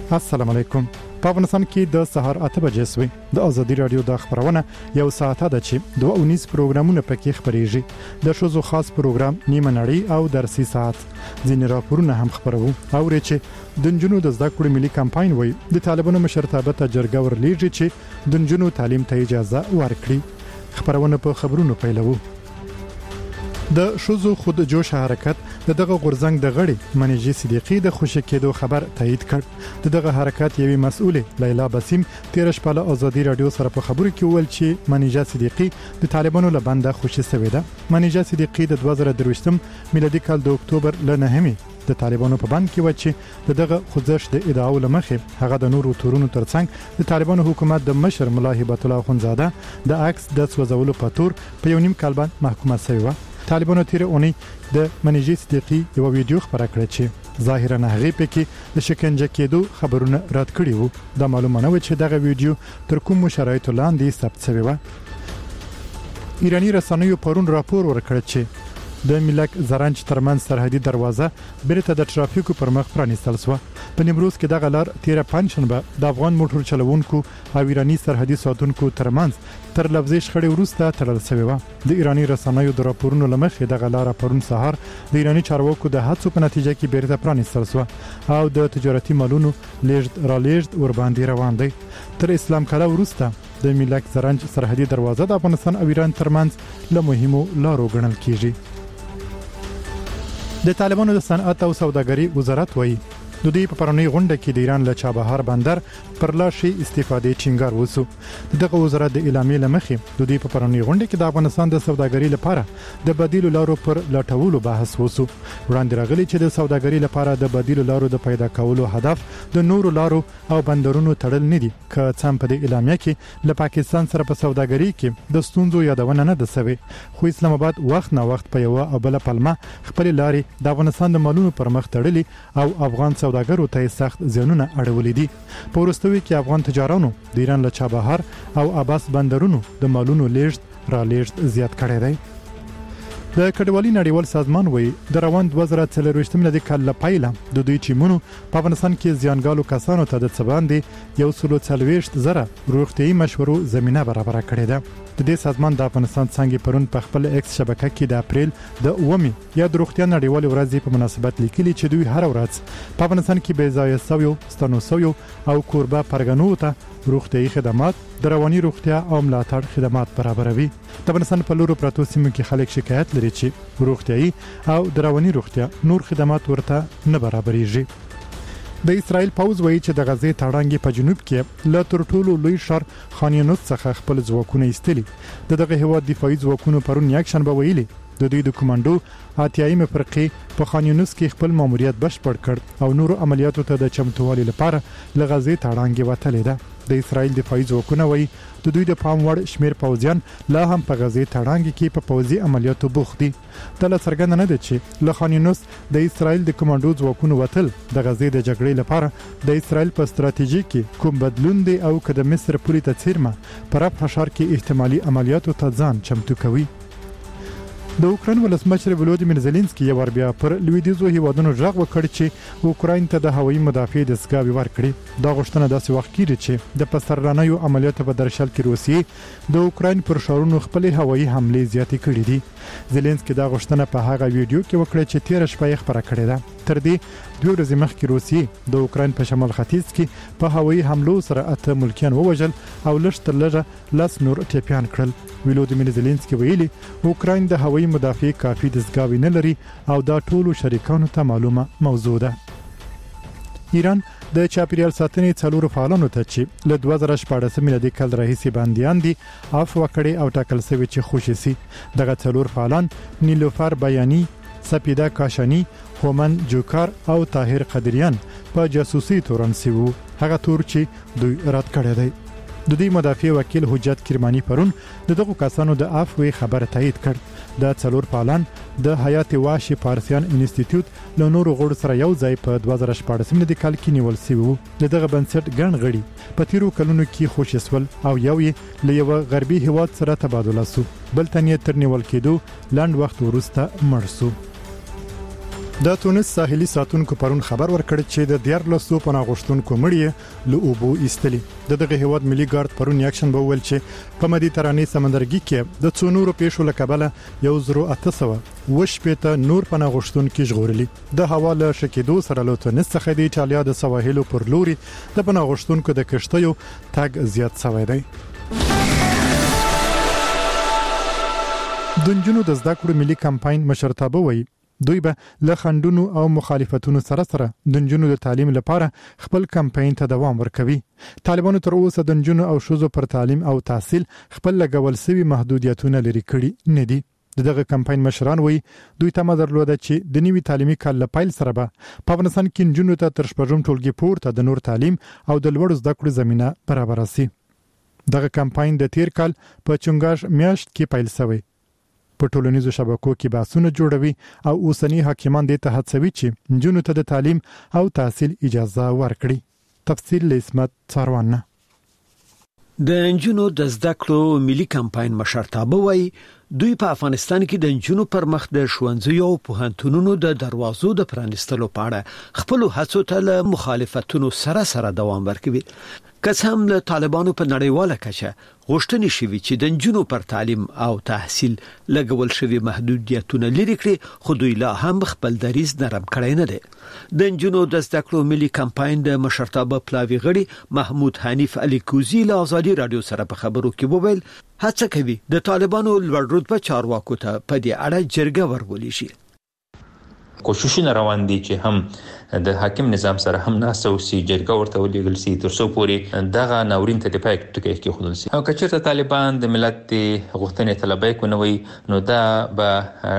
السلام علیکم. په افغانستان کې د سهار 8 بجې سوي د ازادي رادیو د خبرونه یو ساعت ده چې 219 پروګرامونه پکې خبريږي. د شوزو خاص پروګرام نیمه نړۍ او درسي ساعت ځینې راپورونه هم خبرو او چې د جنونو د زده کړې ملي کمپاین وای د طالبانو مشرتابه ته جرګه ورلیږي چې د جنونو تعلیم ته اجازه ورکړي. خبرونه په خبرونو پیلوو. د شوزو خود جوش حرکت دغه غورزنګ د غړي منیجي صدیقي د خوشی کېدو خبر تایید کړ. دغه حرکت یوي مسؤله لیلا بسیم 13 شپه ازادي رادیو سره په خبرو کې ویل چې منیجا صدیقي د طالبانو له بنده خوشی سوي ده. منیجا صدیقي د 2023 میلادي کال د اکتوبر ل 9 د طالبانو په بند کې و چې دغه خوځښت د ادعاو لمخې هغه د نورو تورونو ترڅنګ د طالبانو حکومت د مشر ملا هبت الله خنزاده د عکس د سوځولو په تور په یو نیم کال باندې محکومه شوی و. طالبانو تیر اونۍ د منیجي صدیقي یو ویډیو خبره کړه چې ظاهرا هغه پکې د شکنجه کېدو خبرونه رد کړي وو. د معلومه نه و چې دغه ویډیو تر کوم شرایطو لاندې ثبت شوی و. ایرانی رسنیو پرون راپور ورکړ چې د ملک زرنج ترمن سرحدي دروازه بیرته د ترافیکو پر مخ پرانیستل شو. په نیمروز کې دغه لار 13 پنځشنبه د افغان موټر چلوونکو او ایرانی سرحدي ساتونکو ترمنځ تر لفظي شخړې وروسته تړل شوی و. د ایرانی رسنیو د راپورونو لمخې دغه لار پرون سهار د ایرانی چارواکو د هڅو په نتیجه کې بیرته پرانیستل شو او د تجارتي مالونو لیږد ور باندې روان دی. تر اسلام کاله وروسته د ملک زرنج سرحدي دروازه د افغانستان او ایران ترمنځ له مهمو لارو ګڼل کیږي. د طالبانو د صنعت او سوداګري وزارت وایي د دې په پرونی غونډه کې د ایران له چابهار بندر پر لاشي استفاده چنګار وسو. دغه وزارت د اعلامیې لمخې د دې په پرونی غونډه کې د افغانستان د سوداګري لپاره د بدیلو لارو پر لټولو بحث وسو. وړاندې راغلي چې د سوداګري لپاره د بدیلو لارو د پیدا کولو هدف د نورو لارو او بندرونو تړل نه دي. که څم په دې اعلامیه کې له پاکستان سره په سوداګري کې د ستونزو یادونه نه ده شوی، خو اسلام آباد وخت نه وخت په یو او بل پلمه خپل لارې د افغانستان د مالونو پر مخ تړلي او افغان سوداګرو ته سخت زیانونه اړولې دي. په وروستیو کې افغان تجارانو د ایران له چابهار او عباس بندرونو د مالونو لیږد را لیږد زیات کړی دی. د کډوالۍ نړیوال سازمان وایي د روان 2024 میلادي کال له پیله د دوی ټیمونو په افغانستان کې زیانګالو کسانو ته د څباندې 140 روغتیايي مشورو زمينه برابر کړې ده. د دې سازمان د افغانستان څنګه پرون په خپل ایکس شبکه کې د اپریل د 9 یا د روغتیا نړیوال ورځ په مناسبت لیکلي چې دوی هر ورځ په افغانستان کې بې ځایه سویو ستنو سویو او کوربه پرګنو ته روغتیايي خدمات د رواني روغتیا او ملاتړ خدمات برابروي. د افغانستان په لورو پروتو سیمو کې خلک شکایت لري چې روغتیايي او د رواني روغتیا نور خدمات ورته نه برابرېږي. د اسرائیل پوز وایي چې د غزې تړانګې په جنوب کې له تر ټولو لوی ښار خان یونس څخه خپل ځواکونه ایستلي. دغه هیواد دفاعي ځواکونو پرون یکشنبه ویلي د دوی د کمانډو اتیایم فرقې په خان یونس کې خپل ماموریت بشپړ کړ او نورو عملیاتو ته د چمتووالي لپاره له غزې تړانګې وتلې ده. د اسرائیل دفاعي ځواکونه وایي د دوی د پام وړ شمیر پوځیان لا هم په غزې تړانګې کې په پوځي عملیاتو بوخت دي. د لڅرګند نه ده چې له خان یونس د اسرائیل د کمانډو ځواکونو وتل د غزې د جګړې لپاره د اسرائیل په ستراتیژي کې کوم بدلون دی او که د مصر پولې ته څیرمه پر رفح ښار کې احتمالي عملیاتو ته ځان چمتو کوي. د اوکراین ولسمشر ولودیمیر زيلنسکي یو ور بیا پر لویدیزو هیوادونو ژغ وکړ چې اوکراین ته د هوایي مدافع دستګاوې ورکړي. دا غوښتنه داسې وخت کېږي چې د پسرلانیو عملیاتو په درشل کې روسیې د اوکراین پر ښارونو خپل هوایي حملې زیاتې کړې دي. زيلنسکي دا غوښتنه په هغه ویډیو کې وکړه چې 13 شپه یې خبره کړې ده. تر دې 2 ورځې مخکې روسیې د اوکراین په شمال ختیځ کې په هوایي حملو سره 8 ملکیان ووژل او لږ تر لږه 10 نور ټپيان کړل. ولودیمیر زيلنسکي ویلي اوکراین د هوایي مدافع کافي دستګاوې نه لري او دا ټولو شریکانو ته معلومه موضوع ده. ایران د چاپیریال ساتنې څلورو فعالانو ته چې له 2014 میلادي کال راهیسې باندیان دي عفو کړي او ټاکل شوی چې خوشي سي. دغه څلور فعالان نیلوفر بیانی، سپیده کاشانی، هومن جوکار او طاهر قدریان په جاسوسي تورن سی وو. هغه تور چې دوی رد کړی دی. د دې مدافع وکیل حجت کرمانی پرون دغه کسانو د عفو خبر تایید کړ. د څلور فعالان د حیات واشي پارسیان انسټیټیوټ له نورو غړو سره یو ځای په 2014 میلادي کال کې نیول شوی وو. دغه بنسټ ګڼ غړي په تیرو کلونو کې خوشی سول او یو یې له یو غربي هیواد سره تبادله سو، بل تنې تر نیول کېدو لاند وخت ورسته مړ سو. د تونس ساحلي ساتونکو پرون خبر ورکړ چې د 1400 پناه غوښتونکو مړی له اوبو ایستلي. دغه هیواد ملي ګارد پرون یکشن بوول چې په مدیترانې سمندرګي کې د څونورو پیښو لکبله 1800 نور پناه غوښتونکو ژغورلي. د حواله شکیدو سره له تونس څخه د ایټالیا د سواحلو پر لوري د پناه غوښتونکو د کشتیو تګ زیات شوی دی. د نجونو د زده کړو ملي کمپاین مشرتابه وایي دوی به له خندونو او مخالفتونو سره د نجونو د تعلیم لپاره خپل کمپاین ته دوام ورکوي. طالبانو تر اوسه د نجونو او ښځو پر تعلیم او تحصیل خپل لګول سوي محدودیتونه لري کړي نه دي. دغه کمپاین مشران وایي دوی تمه درلوده چې د نوي تعلیمي کال لپاره سره به په افغانستان کې نجونو ته تر شپږم ټولګي پورته د نور تعلیم او د لوړ زده کړو زمينه برابر شي. دغه کمپاین د تیر کال په چنګاش میاشت کې پیل شوی. په ټولنیزو شبکو کې بحثونه جوړوي او اوسنی حاکمان د ته هڅوي چې نجونو ته د تعلیم او تحصیل اجازه ورکړي. تفصیل لسمت څاروانه. د نجونو د زده کړو ملي کمپاین مشرتابه وایي دوی په افغانستان کې د نجونو پر مخ د ښوونځیو او پوهنتونونو د دروازو د پرانیستلو په اړه خپل هڅو ته له مخالفتونو سره دوام ورکوي. که څه هم له طالبانو په نړیواله کچه غوښتنې شوي چې د نجونو پر تعلیم او تحصیل لګول شوي محدودیتونه لري کړي، خو دوی لا هم خپل دریځ نرم کړی نه دی. د نجونو د زده کړو ملي کمپاین د مشرتابه پلاوي غړي محمود حنیف علي کوزی له آزادي رادیو سره په خبرو کې وویل هڅه کوي د طالبانو لوړ رتبه چارواکو ته په دې اړه جرګه ورولي شي. کوششونه روان دي چې هم د حاکم نظام سره هم ناسو سي جرګه ورته ولېګل سي تر څو پورې دغه ناورین ته د پای ټکی کې خودل سي. او کچېرته طالبان د ملت غوښتنې طلبای کو نه وي نو دا به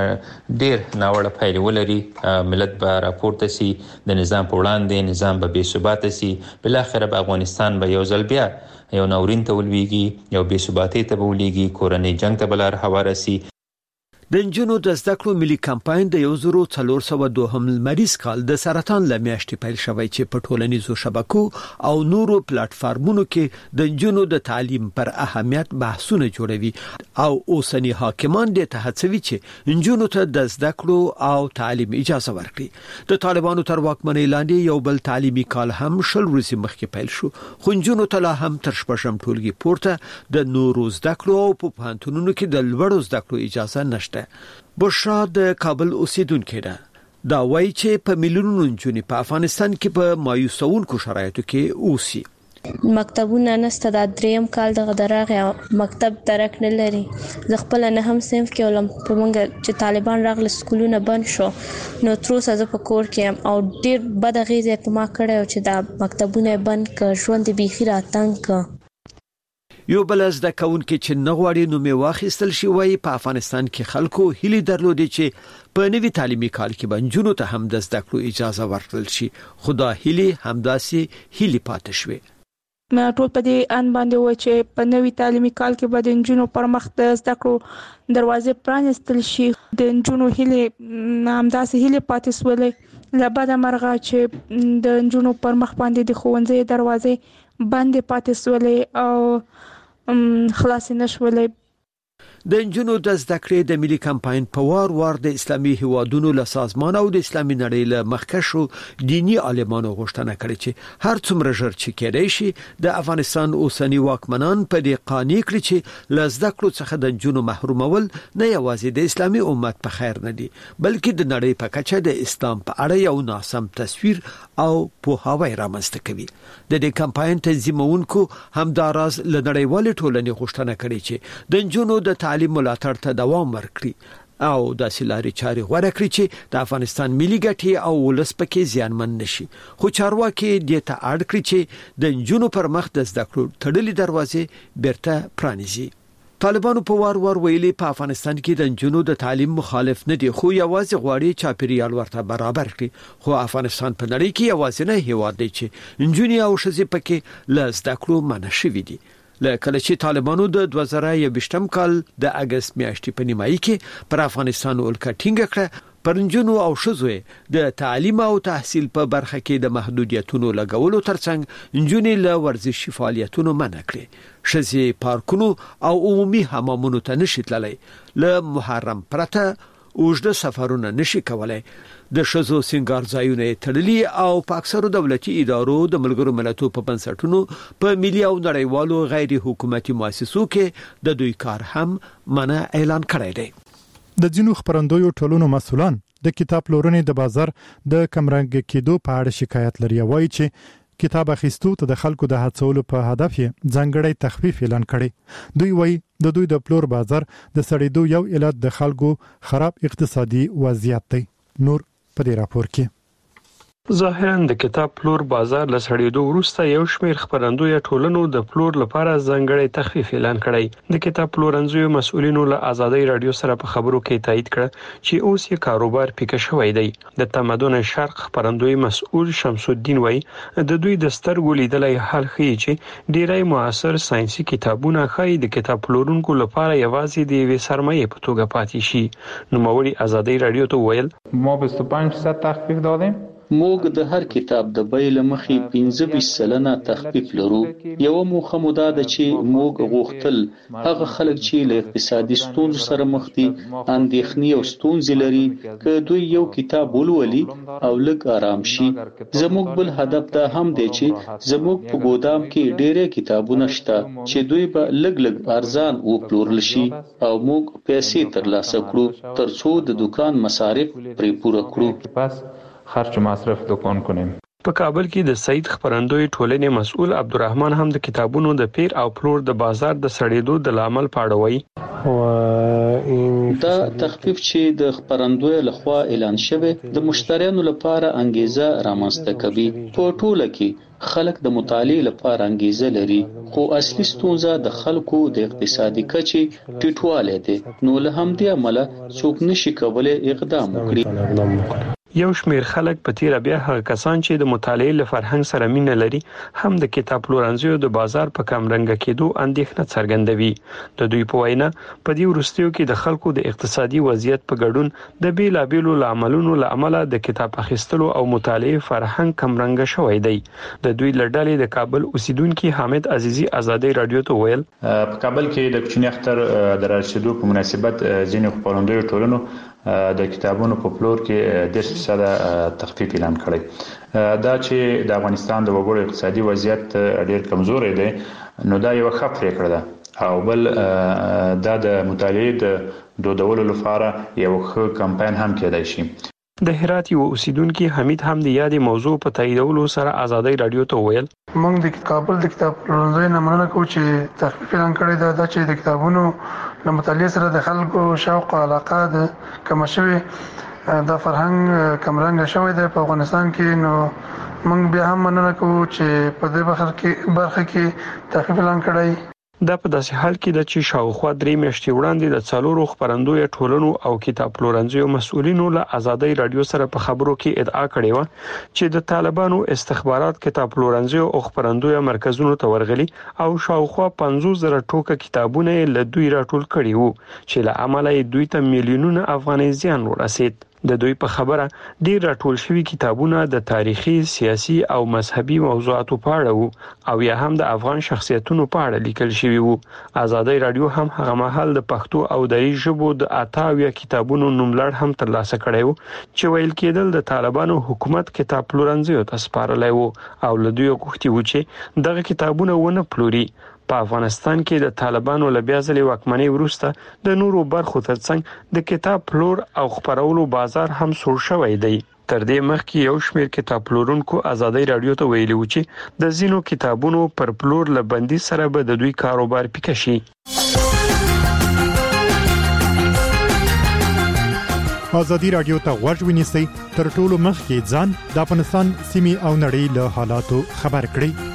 ډیر ناوړه پایلې ولري. ملت به راپورته سي د نظام په وړاندې، نظام به بې ثبات سي، بل اخر به افغانستان به یو ځل بیا یو ناورین ته ولويږي، یو بې ثباتۍ ته ولويږي، کورنۍ جنگ ته بلار هواره سي. د نجونو د زده کړو ملي کمپاین د 1402 لمریز کال د سرطان لمیاشتې پیل شوی چې په ټولنیزو شبکو او نورو پلیټفارمونو کې د نجونو د تعلیم پر اهمیت بحثونه جوړوي او اوسنی حاکمان د هڅوي چې نجونو ته د زده کړو او تعلیم اجازه ورکړي. د طالبانو تر واکمنۍ لاندې یو بل تعلیمي کال هم شل ورځې مخکې پیل شو، خو نجونو ته لا هم تر شپږم ټولګي پورته د نورو زده کړو او په پوهنتونونو کې د لوړو زده کړو اجازه نشته. بشرا د کابل اوسیدونکې ده. دا وایي چې په میلیونونو نجونې په افغانستان کې په مایوسونکو شرایطو کې اوسي. مکتبونه نسته، د دریم کال دغه درغه مکتب درک نه لري. زه خپل نه هم صنف کې ولم په مونږ چې طالبان راغله سکولونه بند شو نو تر اوسه زه په کور کې او ډیر بد غیزه په ما کړو چې دا مکتبونه بند ک ژوند بيخي راتنګ ک. یو بل زده کوونکي چې نغواړي نو می واخیستل شي وایي په افغانستان کې خلکو هلي درلودي چې په نوي تعلیمي کال کې بنجونو ته هم د زده کړو اجازه ورکړل شي، خدا هلي همداسي هلي پاتې شوي. ما ټول په دې ان باندې و چې په نوي تعلیمي کال کې به د نجونو پر مخ د زده کړو دروازې پرانیستل شي. د نجونو هلي همداسي هلي پاتې سولې لبد مرغه چې د نجونو پر مخ باندې د ښوونځي دروازې بندې پاتې سولې او خلاص نشولې. د نجونو د زده کړې د ملي کمپاین په وار د اسلامي هیوادونو له سازمان او د اسلامي نړۍ له مخکشو دینی عالمانو غوښتنه کړې چې هر څومره ژر چې کېدای شي د افغانستان اوسنی واکمنان په دې قانع کړي چې له زده کړو څخه د نجونو محرومول نه یوازې د اسلامي امت په خیر نه دي بلکې د نړۍ په کچه د اسلام په اړه یو ناسم تصویر او پوهاوی رامنځته کوي. د دې کمپاین تنظیمونکو همداراز له نړیوالې ټولنې غوښتنه کړې چې د نجونو د تعلیم ملاتړ ته دوام ورکړي او د سلاري چاري غوړه کړی چې د افغانستان ملي ګټې او ولس پکې زیانمن نشي. خو چارواکي د ته اړ کړی چې د نجونو پر مخ د زده کړو تړلې دروازې بیرته پرانیزي. طالبانو په وار ویلي په افغانستان کې د نجونو د تعلیم مخالف نه دي، خو یوازې غواړي چاپیریال ورته برابر کړي. خو افغانستان په نړۍ کې یوازې نه هیواد دی چې نجونې او ښځې پکې له زده کړو منع شوي دي. لکه چې طالبانو د 2021 کال د اگست میاشتې په نیمایي کې پر افغانستان ولکه ټینګه کړه، پر نجونو او ښځو د تعلیم او تحصیل په برخه کې د محدودیتونو لګولو ترڅنګ نجونې له ورزشي فعالیتونو منع کړې. ښځې پارکونو او عمومي حمامونو ته نشي تللی. له محرم پرته اوږده سفرونه نشي کولای. د شزو سنگار ځایونه تړلي او په اکثرو دولتي ادارو د ملګرو ملتونو په بنسټونو په ملي او نړیوالو غیر حکومتي مؤسسو کې د دوی کار هم منع اعلان کړی دی. د ځینو خبرندویو ټولونو مسؤلان د کتاب پلورنې د بازار د کمرنګ کېدو په اړه شکایت لري. وایي چې کتاب اخیستو ته د خلکو د هڅولو په هدف یې ځانګړی تخفیف اعلان کړي. دوی وایي د دوی د پلور بازار د سړېدو یو علت د خلکو خراب اقتصادي وضعیت دی. نور په دې راپور کې ظاهراً د کتاب پلور بازار له سړېدو وروسته یو شمېر خبرندوی ټولنو د پلور لپاره ځانګړی تخفیف اعلان کړی. د کتاب پلورنځیو مسؤلینو له آزادۍ رادیو سره په خبرو کې تایید کړ چې اوس یې کاروبار پیکه شوی دی. د تمدن شرق خبرندوی مسؤل شمس الدین وایي د دوی د سترګو لیدلای حال ښیي چې ډیری معاصر ساينسي کتابونه ښایي د کتاب پلورونکو لپاره یوازې د یوې سرمایې په توګه پاتې شي. نوموړي آزادۍ رادیو ته ویل ما 25% تخفیف دادیم. موږ د هر کتاب د بیې له مخې 15% تخفیف لرو. یو موخه مو دا ده چې موږ غوښتل هغه خلک چې له اقتصادي ستونزو سره مخ دي، اندېښنې او ستونزې لري، که دوی یو کتاب ولولي او لږ آرام شي. زموږ بل هدف دا هم دی چې زموږ په ګودام کې ډېری کتابونه شته چې دوی به لږ ارزان وپلورل شي او موږ پیسې ترلاسه کړو ترڅو د دکان مصارف پرې پوره کړو. خرج و مصرف دکان کنیم. په کابل کې د سعید خبرندوی ټولنې مسؤل عبدالرحمن هم د کتابونو د پیر او پلور د بازار د سړېدو د لامل پاړوي. دا تخفیف چې د خبرندوی لخوا اعلان شوی د مشتریانو لپاره انګیزه رامنځته کوي. په ټوله کې خلک د مطالعې لپاره انګیزه لري، خو اصلي ستونزه د خلکو د اقتصادي کچې ټیټوالی دی. نو له همدې امله څوک نشي کولای اقدام وکړي. یو شمېر خلک په تیر بیا هغه کسان چې د مطالعې له فرهنګ سره مینه لري هم د کتاب پلورنځیو د بازار په کمرنګ کېدو اندېښنه څرګندوي. د دوی په وینا په دې وروستیو کې د خلکو د اقتصادي وضعیت په ګډون د بیلابیلو عاملونو له امله د کتاب اخیستلو او مطالعې فرهنګ کمرنګ شوی دی. د دوی لړډلې د کابل اوسیدونکو حامد عزیزي آزادۍ رادیو ته ویل په کابل کې د کوچنی اختر د رسیدو په مناسبت ځینې خبرندوی ټولنو د کتابونو په پلور کې 10% تخفیف اعلان کړی. دا چې د افغانستان د وګړو اقتصادي وضعیت ډېر کمزوري دی نو دا یو ښه پریکړه ده او بل دا د مطالعې د دودولو لپاره یو ښه کمپاین هم کېدای شي. د هرات یو اوسیدونکو حمید هم د یادې موضوع په تاییدولو سره آزادۍ رادیو ته ویل موږ د کابل د کتاب پلورنځي نه مننه کوو چې تخفیف اعلان کړی دا چې د کتابونو له مطالعې سره د خلکو شوق او علاقه د کم شوی د فرهنګ کمرنګ شوی دی په افغانستان کې. نو موږ بیا هم مننه کوو چې په دې برخه کې تخفیف اعلان کړی. دا په داسې حال کې د چې شاوخوا 3 میاشتې وړاندې د څلورو خبرندوی ټولنو او کتاب پلورنځیو مسؤلینو له آزادۍ رادیو سره په خبرو کې ادعا کړې و چې د طالبانو استخبارات کتاب پلورنځیو او خبرندوی مرکزونو ته ورغلي او شاوخوا 50,000 ټوکه کتابونه له دوی راټول کړي وو چې له عمله دوی ته میلیونونه افغانۍ زیان ورسید. د دوی په خبره ډیر راټول شوی کتابونه د تاریخي، سیاسي او مذهبي موضوعاتو په اړه وو او یا هم د افغان شخصیتونو په اړه لیکل شوی وو. آزادۍ رادیو هم هغه مهال د پښتو او دری ژبو د 88 کتابونو نوملړ هم ترلاسه کړی وو چې ویل کېدل د طالبانو حکومت کتاب پلورنځیو ته سپارلی وو او له دوی غوښتي وو چې دغه کتابونه ونه پلوري. په افغانستان کې د طالبانو له بیا ځلې واکمنۍ وروسته د نورو برخو ترڅنګ د کتاب پلور او خپرولو بازار هم سوړ شوی دی. تر دې مخکې یو شمېر کتاب پلورونکو آزادۍ رادیو ته ویلي و چې د ځینو کتابونو پر پلور له بندي سره به د دوی کاروبار پیکه شي. آزادي رادیو ته غوږ ونیسئ، تر ټولو مخکې ځان د افغانستان سیمې او نړۍ له حالاتو خبر کړئ.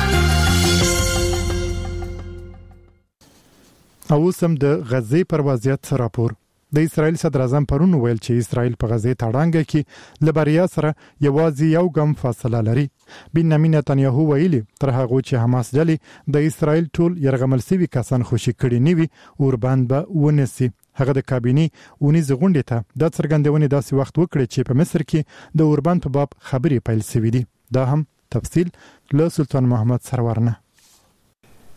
او سم د غزې پر وضعیت راپور. د اسرایل صدر اعظم پرون ویل چې اسرایل په غزې تړانګه کې لبریا سره یوازې یو ګام فاصله لري. بنیامین نتنیاهو ویلي تر هغه چې حماس ډلې د اسرایل ټول يرغمل سوي کسان خوشي کړي نیوي اوربان به ونسي. هغه د کابینې اونیز غونډې ته د څرګندونې داسې وخت وکړي چې په مصر کې د اوربان په باب خبرې پیل شوې دي. دا هم تفصیل له سلطان محمد سرورنه.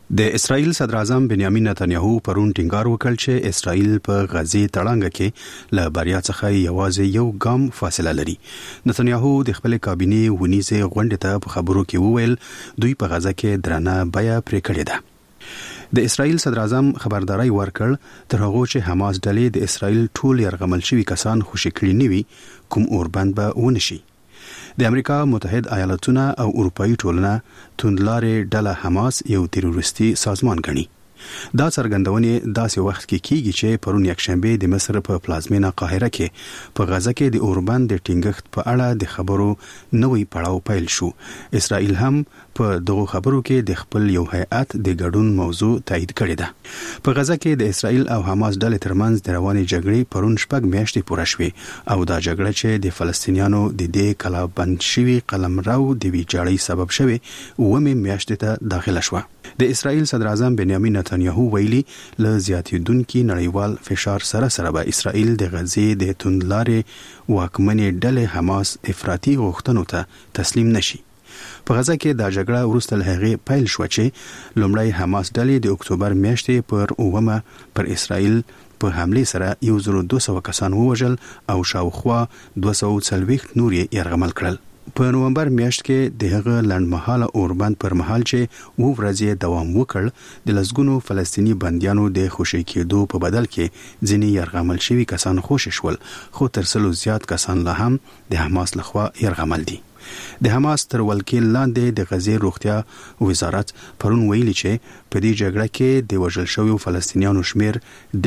د اسرائیل صدر اعظم بنیامین نتنیاهو پرون ټینګار وکړ چې اسرائیل په غزه تړانګه کې له بریا څخه یوازې یو ګام فاصله لري. نتنیاهو د خپل کابینه ونیزه غونډه ته په خبرو کې وویل دوی په غزه کې درنه بیا پرې کړې ده. د اسرائیل صدر اعظم خبرداري ورکړ تر هغه چې حماس ډلې د اسرائیل ټول يرغمل شوی کسان خوشی کړی نیوي کوم اوربند به ونشي. د امریکا متحده ایالاتونه او اروپאי ټولنه توندلارې ډله حماس یو تروریستي سازمان ګڼي. دا څرګندونه داسې وخت کې کیږي چې پرون یکشنبه د مصر په پلازمینه قاهره کې په غزه کې د اوربند د ټینګښت په اړه د خبرو نوې پړاو پیل شو. اسرائیل هم په دغه خبرو کې د خپل یو هیئت د ګډون موضوع تایید کړې ده. په غزه کې د اسرائیل او حماس ډلې ترمنځ د روانې جګړې پرون شپږ میاشتې پوره شوې او دا جګړه چې د فلسطینیانو د دې کلابند شوی قلمرو د ویجاړۍ سبب شوه ومه میاشتې ته داخله شوه. د اسرائیل صدر اعظم بنیامین نتنیاهو ویلي له زیاتیدونکو نړیوال فشار سره به اسرائیل د غزې د توندلارې واکمنې ډلې حماس افراطي غوښتنو ته تسلیم نشي. په غزه کې دا جګړه وروسته له هغې پیل شو چې لومړی حماس ډلې د اکتوبر میاشتې پر 9 پر اسرائیل په حمله سره 1200 کسان ووژل او شاوخوا 240 نور یې يرغمل کړل. په نومبر میاشت کې د هغه لنډمحاله اوربند پر مهال چې ورځې دوام وکړ د لسګونو فلسطینی بنديانو د خوشی کېدو په بدل کې ځینې يرغمل شوی کسان خوشی شول خو تر څلو زیات کسان لا هم د حماس لخوا يرغمل دي. د حماس تر ولکې لاندې د غزې روغتیا وزارت پرون ویلي چې په دې جګړه کې د وژل شویو فلسطینیانو شمیر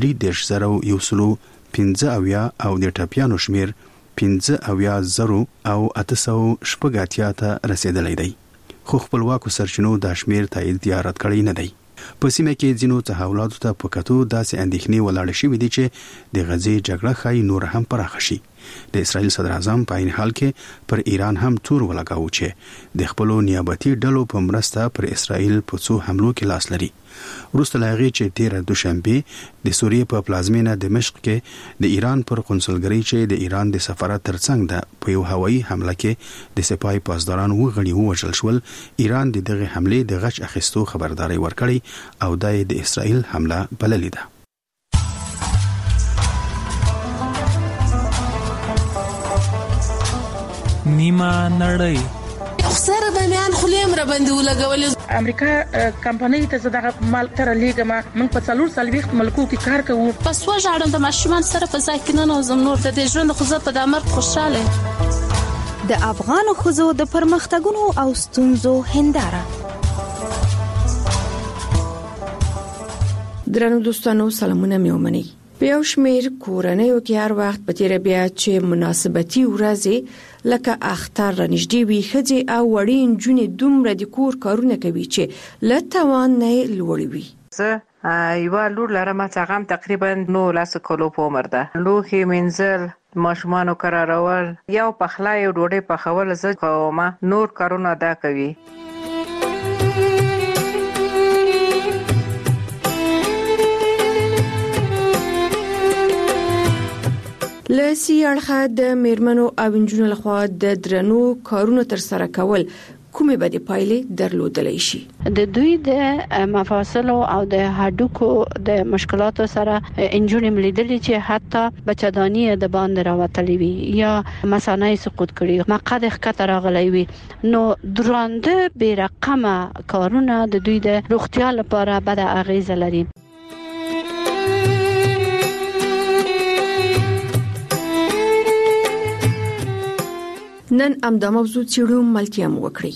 3.15 او د ټپیانو شمیر 15,000 او 880 ته رسیدلی دی. خو خپلواکو سرچینو د شمیر تایید یا رد کړی نه دی. په سیمه کې ځینو تحولاتو ته په کتو داسې اندېښنې ولاړې شوې دي چې د غزې جګړه ښایي نور هم پراخه شي. د اسرائیل صدر اعظم په عین حال کې پر ایران هم تور ولګاوه چې د خپلو نیابتي ډلو په مرسته پر اسرائیل په څو حملو کې لاس لري. وروسته له هغې چې 13 دوشنبه د سوریې په پلازمینه دمشق کې د ایران پر قونسلګرۍ چې د ایران د سفارت ترڅنګ ده په یو هوایي حمله کې د سپای پاسداران وغړي ووژل شول. ایران د دغه حمله د غچ اخیستو خبرداري ورکړي او د اسرائیل حمله بللې ده. نیمه نړۍ سره د میان خلیم را باندې ولګول. امریکا کمپنۍ ته زړه مال تر لیګما موږ په 440 ملکو کې کار کوو. پس وژاړم د ماشومان سره په ځای کې نه نوزم نور د ژوند خو په دمر خوشاله. د افغان خزو د پرمختګونو او ستونزو هنداره. درنو دوستانو سلامونه مې ومنئ. په یو شمېر کورنیو کې هر وخت په تیر بیا چې مناسبتي ورځې لکه اختر رانږدې وي ښځې او وړې نجونې دومره د کور کارونه کوي چې له توان نه لوړ وي. زه یو لور لرم چې هغه تقریبا 19 کلو په عمر ده. لوښي مینځل، ماشومانو قرارول، یو پخلی او ډوډۍ پخول زه کوم، نور کارونه دا کوي. لسی اړخه د میرمنو او انجونو لخوا د درنو کارونو تر سره کول کومې به د پایلې درلودلی شي. د دوی د مفاصلو او د هډوکو د مشکلاتو سره انجونې ملیدلې چې حتی بچدانی د باندې راوتلی وي یا مثانه سقوط کړي، مقعد ښکته راغلی وي. نو درانده بې رقمه کارونه د دوی د روغتیا لپاره بد اغیزه لري. نن امدا موضوع چیرو ملتیم وکړي.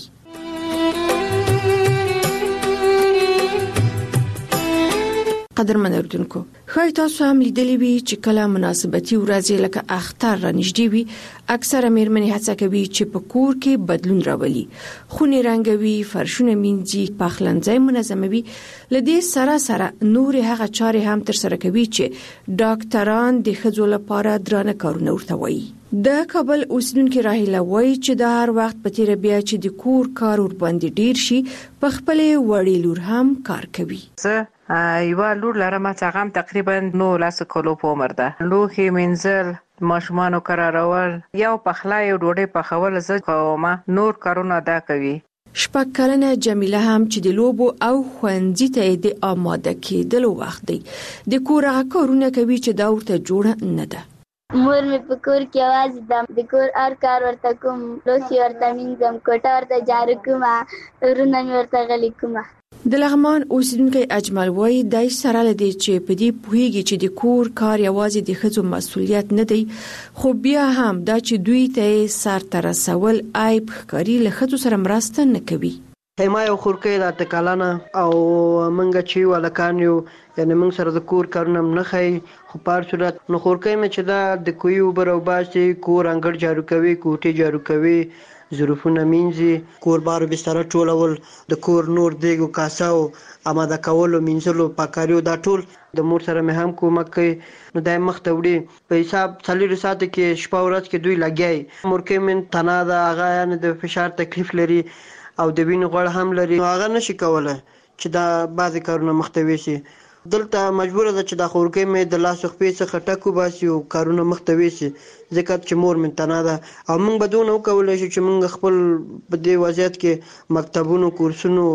قدرمن اردوونکو، خای تاسو هم لیدلی وی چې کله مناسبتي ورځې لکه اختر رانږدې وي اکثره میرمنې هڅه کوي چې په کور کې بدلون راولي، خونې رنګوي، فرشونه مینځي، پخلنځي منظموي. لدې سره نور هغه چارې هم تر سره کوي چې ډاکټران د ښځو لپاره درانه کارونه ورته وایي. د کابل اوسیدونکو راهیله وایي چې د هر وخت په تیر بیا چې د کور کار ور باندې ډیر شي په خپل وړي لور هم کار کوي. یو لور لرم چې هغه تقریبا 19 کلو په عمر ده. لوښي مینځل، ماشومانو قرارول، یو پخلی او ډوډۍ پخول زه کوم، نور کارونه دا کوي. شپږ کلنه جمیله هم چې د لوبو او خوندې ته د آماده کېدلو وخت دی د کور هغه کارونه کوي چې دا ورته جوړه نه ده. مور مې په کور کې یوازې د کور هر کار ورته کوم، لوښي ورته مینځم، کوټه ورته جارو کوم، ورونه مې ورته غلي کوم. د لغمان اوسیدونکي اجمل وایي دای سره لدی چې په دې پوهیږي چې د کور کار یوازې د ښځو مسؤلیت نه دی، خو بیا هم دا چې دوی ته سر ته رسول عیب ښکاري له ښځو سره مرسته نه کوي. ما یو خورکۍ د ټکالانه او منګه چې ولکان یو یعنی موږ سره د کور کارونه نه خي، خو په صورت نو خورکۍ مې چې دا د کوی اوبر او باسي، کور انګړ جارو کوي، کوټې جارو کوي، ظروفونه مینځي، کور بار بستر ټولول، د کور نور دیګو کاساو آماده کولو، مینځلو، پاکاریو، دا ټول د مور سره مې هم کومک کوي. نو دا مخته وړي په حساب 4 ساعت کې شپه ورځ کې دوی لګي. مورکې من تنا دا هغه یعنی د فشار تکلیف لري او د وینې غوړ هم لري، هغه نشي کولای چې دا بعضی کارونه مختوي شي. دلته مجبور ده چې د خورکۍ مې د لاس خپې څخه ټکو باسي او کارونه مختوي شي، ځکه چې مور من تنا ده او موږ بدون او کولای شي چې موږ خپل په دې وضعیت کې مکتبونو، کورسونو،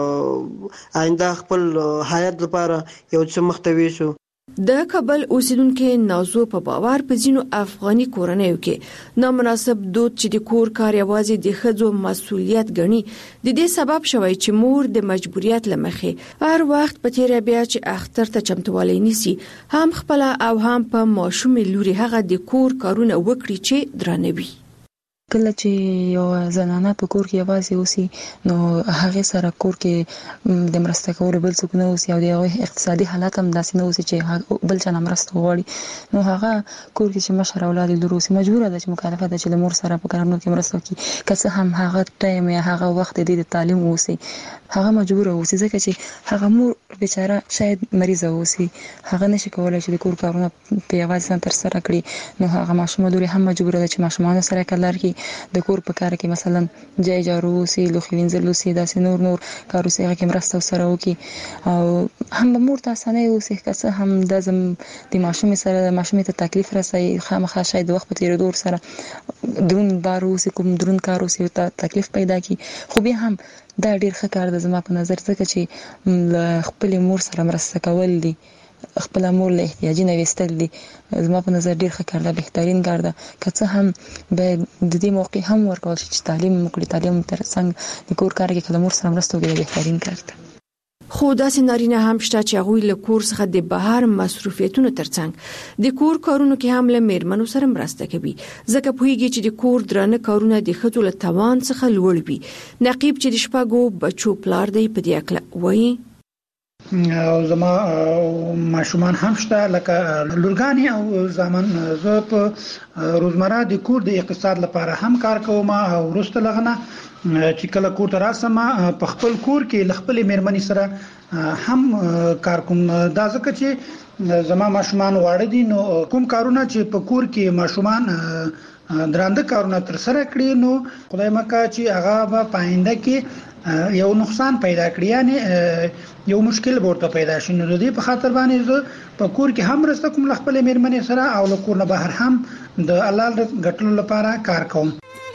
آینده خپل حیات لپاره یو څه مختوي شو. د کابل اوسیدونکو نازو په باور په ځینو افغاني کورنیو کې نامناسب دود چې د کور کار یوازې د ښځو مسؤلیت ګڼي د دې سبب شوی چې مور د مجبوریت لمخې هر وخت په تیر بیا چې اختر ته چمتووالی نیسي، هم خپل او هم په ماشوم لوري هغه د کور کارونه وکړي چې درنوي. کله چې یو زنانه په کور کې یوازې اوسي نو هغه سره کور کې د مرسته کولو بل څوک نه اوسي او د اقتصادي حالت هم داسې نه اوسي چې بل چا نه مرسته وغواړي، نو هغه کور کې چې مشر اولاد لور اوسي مجبور ده چې مکلفه ده چې د مور سره په کارونو کې مرسته وکړي، که څه هم هغه ټایم یا هغه وخت د تعلیم اوسي هغه مجبور اوسي، ځکه چې هغه مور بیچاره شاید مریضه اوسي، هغه نشي کولای چې د کور کارونه په یوازې تر سره کړي، نو هغه ماشوم لوري هم مجبور ده چې ماشومان سره کار کوي، د کور په کار کې مثلا جای جارو سي، لوښي وینځل سي، داسې نور کارو سي هغه کې مرسته سره وکي او هم مور ته اسانه اوسي، که څه هم د زم د ماشوم سره ماشوم ته تکلیف راسي، خامخا شاید وخت په تیر دور سره درون بارو سي، کوم درون کارو سي ته تکلیف پیدا کی، خو به هم دا ډیر ښه کار ده زما په نظر، ځکه چې خپل مور سره مرسته کول دي، خپل مور له احتیاجي نه وستل دي، زما په نظر ډیر ښه کار ده، بهترین کار ده، که څه هم به د دې موقع هم ورکول شي چې تعلیم وکړي، تعلیم تر څنګ د کور کار کې کله مور سره مرسته وکړي، بهترین کار ده. خو داسې نارینه هم شته چې هغوی له کور څخه د بهر مصروفیتونو ترڅنګ د کور کارونو کې هم له میرمنو سره مرسته کوي، ځکه پوهیږي چې د کور درانه کارونه د ښځو له توان څخه لوړ وي. نقیب چې د شپږو بچو پلار دی په دې اړه وایي او زما ماشومان هم شته لکه لورګانی او زامن، زه په روزمره د کور د اقتصاد لپاره هم کار کوم او ورسته لغنه چې کله کور ته راسم په خپل کور کې خپل میرمنې سره هم کار کوم، دا ځکه چې زما ماشومان واړه دي، نو کوم کارونه چې په کور کې ماشومان درانده کارونه تر سره کړی نو خدای مکه چې هغه په پاینده کې یو نقصان پیدا کړی، یعنی یو مشکل ورته پیدا شي، نو د دې په خاطر باندې زه په کور کې هم رسته کوم خپل میرمنې سره او له کور نه بهر هم د حلال ګټلو لپاره کار کوم.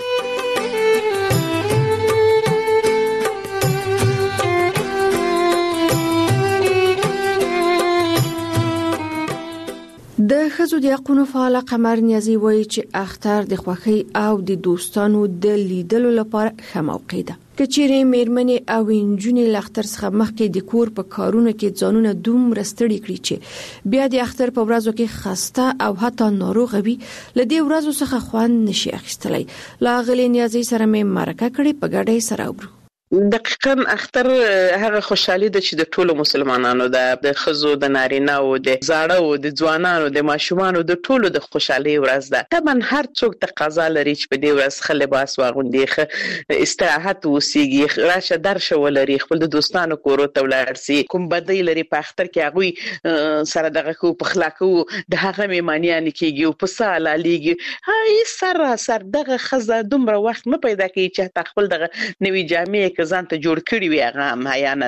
د ښځو د حقوقو فعال قمر نیازي وایي چې اختر د خوښۍ او د دوستانو د لیدلو لپاره ښه موقع ده. کچېرې میرمنې او انجونې له اختر څخه مخکې د کور په کارونو کې ځانونه دومره ستړي کړي چې بیا د اختر په ورځو کې خسته او حتی ناروغه وي، له دې ورځو څخه خوند نشي اخیستلی. له هغې نیازي سره مې مرکه کړې، په ګډه یې سره وبرو. دقیقاً اختر هغه خوشحالي ده چې د ټولو مسلمانانو ده، د ښځو، د نارینه او د زاړه او د ځوانانو، د ماشومانو، د ټولو د خوشحالي ورځ ده. طبعا هر څوک تقاضا لري چې په دې ورځ ښه لباس واغوندي، ښه استراحت وسیږي، راشه درشه ولري، خپل د دوستانو کورو ته ولاړ سي، کوم بدی لري په اختر کې هغوی سره دغه کو په خلاکو د هغه میمانیان کېږي او په ساله لیږي، هاي سر دغه ښځه دومره وخت نه پیدا کوي چې خپل دغه نوې جامې ځان ته جوړ کړی وي هغه هم حیانا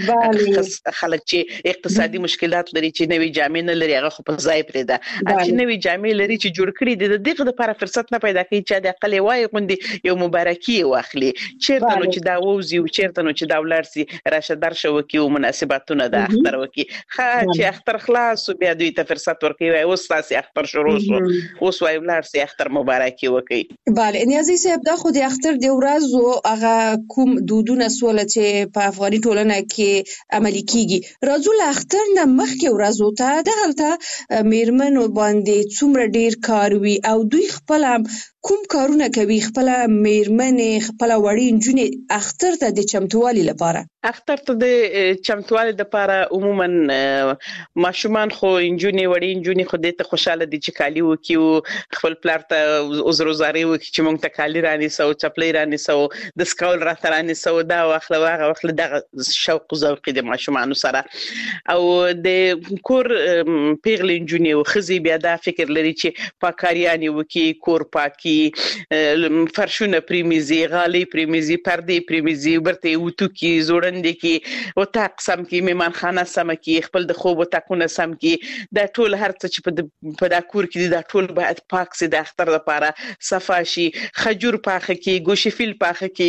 خلک چې اقتصادي مشکلات لري چې نوې جامې نه لري هغه خو په ځای پرې ده چې نوې جامې لري چې جوړ کړی دي دغه لپاره فرصت نه پیدا کوي چې د اقل وای غوندي یو مبارکي واخلي چیرته نو چې دا ووزي او چیرته نو چې دا ولرسي راشه درشه وکي او مناسباتونه د اختر وکي چې اختر خلاص بیا دوی ته فرصت ورکوي او تاسو اختر شروع شو اوس وای ولرسي اختر مبارکي وکي bale نیازي صاحب دا خو د اختر د ورځو هغه کوم دودونه سول چې په افغاني ټولنه کې عملي کیږي راځو له اختر نه مخکې ورځو ته د هلته میرمنو باندې څومره ډیر کار وي او دوی خپل کوم کارونه کوي خپل میرمنې خپل وړي نجونې اختر ته د چمتووالي لپاره اختر ته د چمتووالي لپاره عموما ماشومان خو نجونې وړي نجونې خو د ته خوشاله دي چې کالی وکي او خپل پلار ته عذرزاري وکي چې مونږ ته کالی راني سو چپلې راني سو د سکول راته راني سو دا واخله واغه واخله د شوق ذوق د ماشومان سره او د کور پیغلې نجونې او خزي بیا دا فکر لري چې پاکاریانی وکي کور پاکي فرشونه پریمیزي غالي پریمیزي پردې پریمیزي برته وټو کی زوړندې کی او تا قسم کی میمانخانه سم کی خپل د خوب او تکونه سم کی دا ټول هر څه چې په دا کور کې دا ټول باید پاک سي د اختر لپاره صفاشي خجور پاخه کی ګوشفیل پاخه کی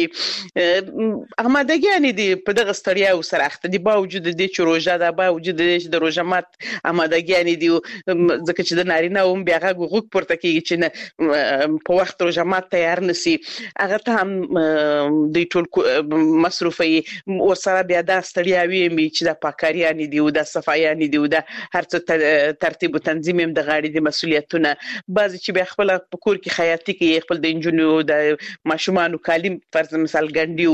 آمادګیانی دي په دغه ستړیا سره اخته دي باوجود د چې روزه دا باوجود د روزه مات آمادګیانی دي ځکه چې د نارینه هم بیا غوږ پورته کیږي چې په وخت روزه مات تیار نسی هغه ته هم د ټول مصرفي او سره بیا د ستړیاوي چې د پاکاریانی دی او د صفایانی دی او د هر څه ترتیب او تنظیم هم د غاړي د مسولیتونه بعضی چې بیا خپل کور کې خیاطي کې خپل د انجنونو د ماشومان کالم فرض مثال ګنډي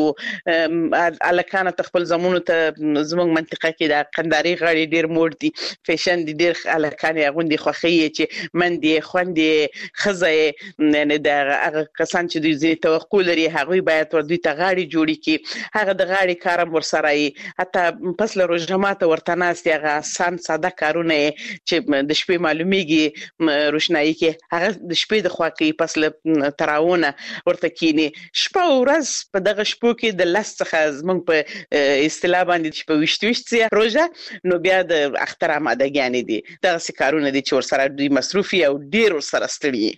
او الکانه خپل زمونو ته زموږ منطقه کې د قنداري غاړي ډیر موډ دي فیشن دي ډیر الکانه غوندي خوخي چې مندي خوندي خزه نه د هغه کسان چې دوی زی توقع لري هغه باید ور دوی ته غاړي جوړي کی هغه د غاړي کارم ورسره ای حتی پس له روزمات ورته ناستي هغه آسان ساده کارونه چې د شپې معلومیږي روشنايي کې هغه د شپې د خوا کې پس له تراونه ورته کینی شپه ورځ په دغه شپو کې د لاس څخه زمونږ په اصطلاح باندې چې په وشتوشت روزه نو بیا د اختر آمادګیانی دي دغه کارونه دي چې ورسره دوی مصروفي او ډیر سره ستړي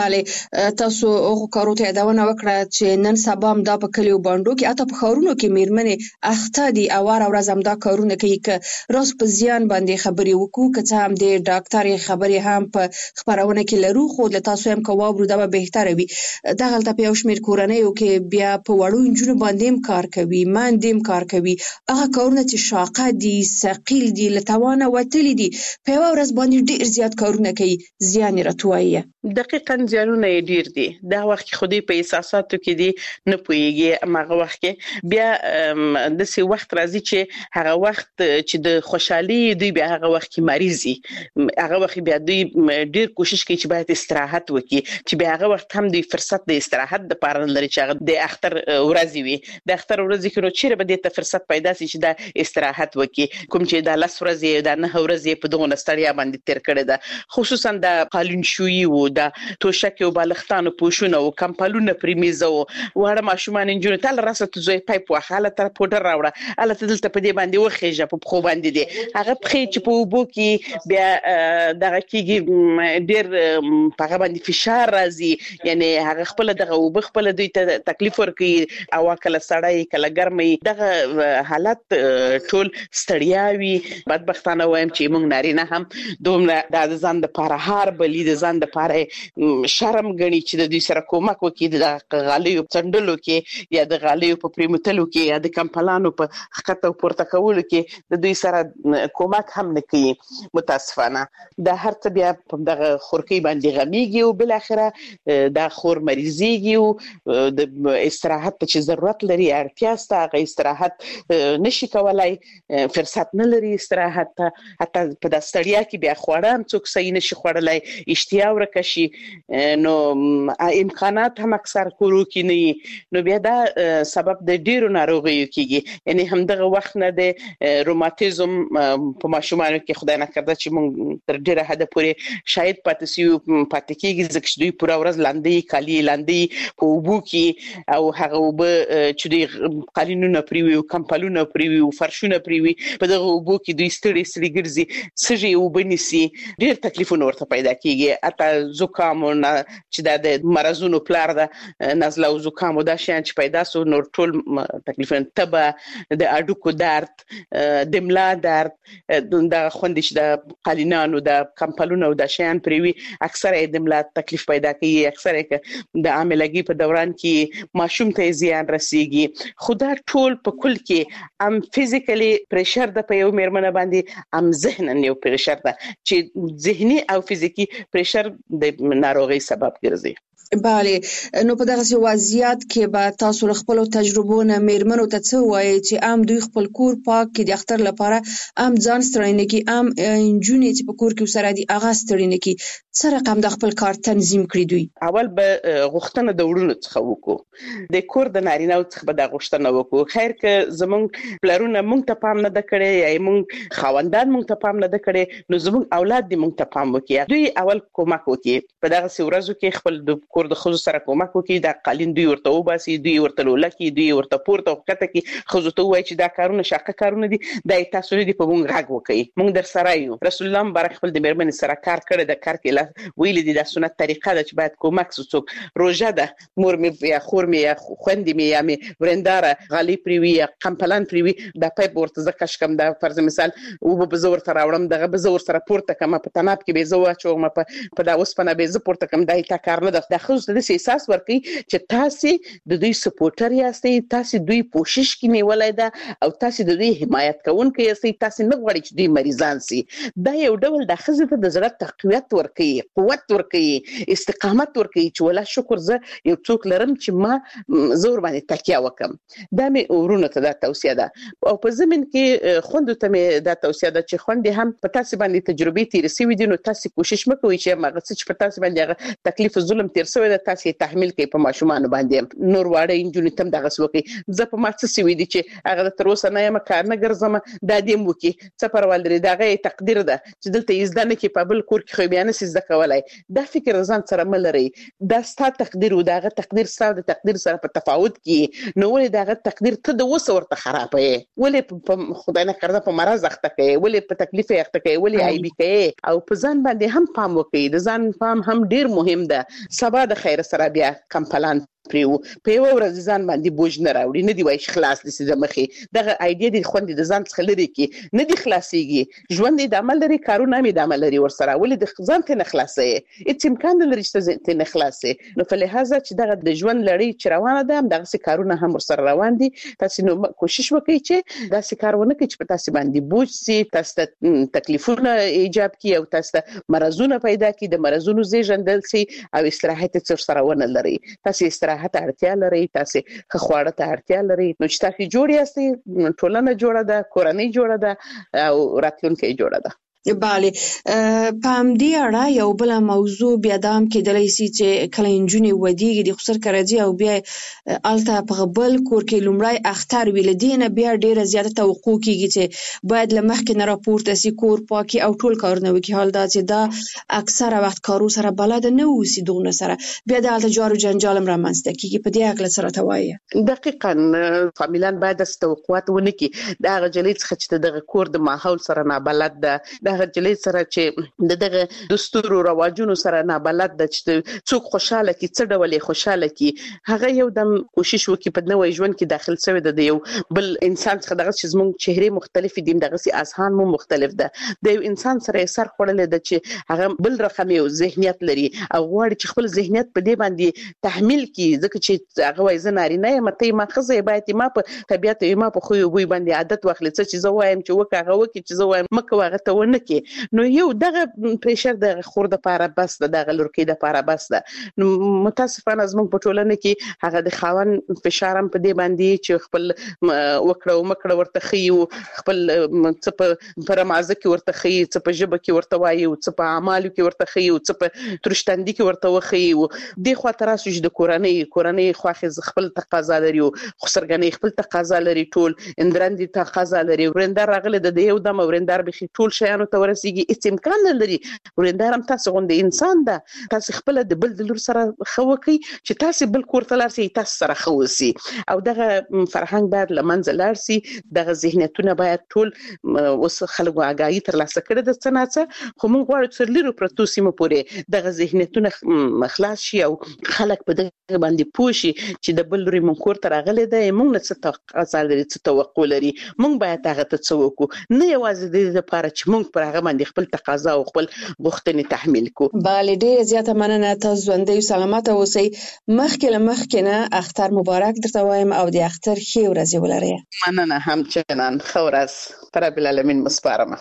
bale تاسو هغه کارو ته یادونه وکړه چې نن سبا هم دا په کلیو باندې کې اته په خورونو کې میرمنې اخته دي او ورځ هم دا کارونه کوي ک راس په زیان باندې خبري وکړو که هم د ډاکټر خبري هم په خبرونه کې لرو خو له تاسو هم کوابرو دا به بهتره وي دا غلطه په یو شمیر کورنۍ کې بیا په وړو انجونو باندې هم کار کوي ماندیم کار کوي هغه کارونه چې شاقه دي ثقيل دي لتوانه وتلی دي په ورځ باندې ډیر زیات کارونه کوي زیان راتوي دقیقاً ځانونه ډیر دي دا وخت خودي په احساساتو کې دي نه پويږي هغه وخت کې بیا د سی وخت راځي چې هغه وخت چې د خوشحالي دوی بیا هغه وخت کې مریضي هغه وخت بیا دوی ډیر کوشش کوي چې باید استراحت وکړي چې بیا هغه وخت هم دوی فرصت د استراحت د پاره لري چې هغه د اختر ورځي وي د اختر ورځي کې نو چیرې به د فرصت پیدا شي چې د استراحت وکړي کوم چې د لاس ورځي د نه ورځي په دغه نستړیا باندې تیر کړي ده خصوصا د قالون شوي و د توشک او بالښتانو پوښونه او کمپالونه پریمیزو وړه ماشومان انجونې تل راسته زوی پایپ واخاله تر پودر راوړه اله تدلته په دې باندې وخېجه په خو باندې دي هغه پخې چې په وبو کې بیا دغه کېږي ډېر په باندې فشار راځي یعنی هغه خپل دغه وب خپل دوی ته تکلیف ورکي او کله سړی کله ګرمي دغه حالت ټول ستړیاوي بدبختانه وایم چې موږ نارینه هم دومره د ځان د پاره هار بلې د ځان د پاره شرم غني چې د دې سره کومک وکړي د غالیو څنډلو کې یا د غالیو په پریمتلو کې یا د کمپلانو په حقته پورته کولو کې د دوی سره کومک هم نه کوي متاسفانه د هر څه بیا په دغه خورکی باندې غمیږي او بل اخره د خور مریضيږي او د استراحت ته ضرورت لري اړتیا ستا غي استراحت نشي کولای فرصت نه لري استراحت حتی په د ستړیا کې بیا خوړم څوک صحیح نشي خوړلای اشتیا ورکشي نو امکانات هم اکثر کورو کې نه، نو بیا دا سبب د ډیرو ناروغیو کېږي. یعنی همدغه وخت نه د روماتیزم په ماشومانو کې خدای نه کړه چې موږ تر ډیره حد پورې شاید پاتې کېږي ځکه چې دوی پوره ورځ لاندې کالي لاندې په اوبو کې او هغه اوبه چې دوی قالینونه پریوي او کمپلونه پریوي او فرشونه پریوي په دغه اوبو کې دوی ستړي ګرځي، سږي اوبه نیسي، ډیر تکلیفونه ورته پیدا کېږي. اته زکام چې د مرزونو پلار ده نزله او زکام او دا شیان چې پیدا سو نور ټول تکلیفونه، تبه، د اډوکو درد، د ملا درد، د خوندې چې د قالینانو د کمپلونو او د شیان پریوي اکثره د ملا تکلیف پیدا کوي، اکثره د عاملګي په دوران کې ماشوم ته زیان رسیږي. خدا ټول په کل کې ام فزیکلی پریشر د په یو میرمنه باندې ام ذهنن یو پریشر ده چې ذهني او فزیکی پریشر د ناروغي سبب ګرځي. بله، نو په دغه وضعیت کې به تاسو خپل تجربو نه میرمنو ته څه وایي چې ام دوی خپل کور پاک کړي، د اختر لپاره ام ځان ستړي نه کړي، ام انجونې چې په کور کې سره دي هغه ستړي نه کړي، څه رقم د خپل کار تنظیم کړی دوی؟ اول به غوښتنه د وړونو څخه وکړو، د کور د نارینه څخه به د غوښتنه وکړو. خیر که زمونږ پلرونه مونږ ته پام نه د کړي یا مونږ خاوندان مونږ ته پام نه د کړي، نو زمونږ اولاد دې مونږ ته پام وکړي. دوی اول کومک وکړي په دغه ورځو کې خپل د کور د خزو سره کومک وکړي، د قالین دوی ورته وباسي، دوی ورته لولکي، دوی ورته پورته وکړه کې خزو ته وایي چې دا کارونه شاقه کارونه دي، دا تاسو لري په مونږ غږ وکړي، مونږ در سره یو. رسول الله مبارک خپل د میرمنې سره کار کړی، د کار کې ویل دي د سنت طریقه ده چې باید کومک څوک روزه ده مور می یا خور می یا خويندې می یا می ورنداره غالي پریوي یا کمپلان پریوي د پایپ ورته زکش کم د فرض مثال او به زور تر راوړم دغه به زور سره پورته کم په تناب کې به زو چوم په دا وسپنه به ز پورته کم دای تا کار نه ده. د خو د احساس ورکي چې تاسو د دوی سپورټر یاستئ، تاسو دوی کوشش کې نیولای ده او تاسو د دوی حمایت کوونکي یاستئ، تاسو نه غواړئ چې دوی مریضان سي. دا یو ډول د خزه ته د زړه تقویت ورکي، قوت ورکي، استقامت ورکي چې ولا شکر زه یو څوک لرم چې ما زور باندې تکیه وکم. دا مې ورونه ته دا توصیه ده. او په زمين کې خوندو ته مې دا توصیه ده چې خوندې هم په تاسو باندې تجربه تیر سوي دي، نو تاسو کوشش وکوي چې هغه څه چې په تاسو باندې تکلیف او ظلم تیر سوی ده تاسو تحمل کوي په ماشومان باندې. نور واړه انجونی تم دغه سوکي زه په ما څه سوي دي چې هغه تر اوسه نه یم کار نه ګرځم، دا دیم وکي څه پرول لري، دغه تقدیر ده چې دلته یزدانه کې په بل کور کې خو بیان سیز د کولای. دا فکر ځان سره ملري، دا ستا تقدیر او دغه تقدیر سره د تقدیر سره په تفاوت کې، نو ولې دغه تقدیر ته د وسه ورته خرابې، ولې خدای نه کړه په مرز اخته کوي، ولې په تکلیف اخته کوي، ولې عیب کوي. او په ځان باندې هم پام وکړي، د ځان پام هم ډیر مهم ده. سبا د خیر سره بیا کمپلان پریو په یو ورځ ځان باندې بوج نه راوړي، نه دی وای خلاص دي د مخې دغه ایډیا دي خوندې د ځان څخه لري کې نه دی خلاصيږي. ژوند د عمل لري، کارونه مې د عمل لري ورسره، ولې د ځان ته نه خلاصې، هیڅ امکان نه لري چې ته نه خلاصې. نو په لحاظه چې دغه د ژوند لړۍ چې روانه ده هم دغه کارونه هم ورسره روان دي. تاسو نو کوشش وکړئ چې دا کارونه کې چې په تاسو باندې بوج سي، تاسو تکلیفونه ایجاب کی او تاسو مرزونه پیدا کی، د مرزونو زیږندل سي او استراحت څور سره ونه لري. تاسو ته اړتیا لري، تاسو خواړه ته اړتیا لري، نو چې تاسو جوړ یاستئ، ټولنه جوړه ده، کورنۍ جوړه ده او راتلونکي جوړه ده. بله، په همدې اړه یو بل موضوع بیا دا هم کېدلی شي چې کله نجونې ودیږي د خسر کرځي او بیا الته په بل کور کې لومړی اختر ویل دي نه بیا ډیره زیاته توقع کیږي چې باید لمخکې نه راپورته سي، کور پاکي او ټول کارونه وکړي. حال دا چې دا اکثره وخت کارو سره بلد نه اوسي، دغه سره بیا د الته جارو جنجال رامنځته کیږي. په دې اړه سره توایي دقیقاً فامیلان باید د توقعات ونه کی دا غجلې څخه چې دغه کور د ماحول سره نه بلد ده، دغه جلې سره چې دغه دستور او رواجونو سره نه بلد ده چې څوک خوشاله کی څه ډول خوشاله کی، هغه یو دم کوشش وکي په نوې ژوند کې داخل شوی د یو بل انسان څخه دغه چې زموږ چهره مختلف دي، دغه سي اذهان مو مختلف ده، د یو انسان سره سر خړلې ده چې هغه بل رقم یو ذهنیت لري او غواړي چې خپل ذهنیت په دې باندې تحمل کی، ځکه چې هغه وایي زناري نه مته ما خزه باید ما په طبيعت ما په خو بوی باندې عادت واخلې چې زه وایم چې وکه هغه وکي چې زه وایم مکه هغه ته ونه نه کې نو یو دغه پریشر د خور د لپاره بس دغه لورکې د لپاره بس ده. نو متاسفانه زموږ په ټولنه کې هغه د خاون فشارم په دې باندې چې خپل وکړو مکړه ورته خيو خپل څه په رمازه کې ورته خي څه په جبه کې ورته وایي څه په اعمالو کې ورته خي څه په ترشتندي کې ورته وخی د خو تراسو د کورنۍ خواخې خپل تقاضا لري خو سرګنې خپل تقاضا لري ټول اندرندي تقاضا لري ورندار راغله د یو دم ورندار به ټول شیانو ته ورسیږي هیڅ امکان نه لري. ورندار هم تاسو غونډه انسان ده تاسو خپل د بل د لور سره خوکي چې تاسو بل کور ته لارسي تاسو سره خوسي او دغه فرهنګ باید لمنځه لارسي. دغه ذهنیتونه باید ټول اوس خلکو آگاهی تر لاسه کړي د صنعت خو موږ غواړو چې لرو پروتو سیمه پورې دغه ذهنیتونه خلاص شي او خلک په دغه باندې پوښي چې د بل لوري منکور تر غلې ده موږ نه څه تقاضا لري څه توقع لري موږ باید هغه ته څه وکړو نه یوازې د لپاره چې موږ پر هغه باندې خپل تقاضا او خپل غوښتنې تحمیل کو. بله ډیره زیاته مننه تاسو ژوندۍ او سلامت اوسئ. مخکې نه اختر مبارک درته وایم او د اختر ښه ورځ ولرئ. مننه همچنان ښه ورځ پر رب العالمین مسپارم.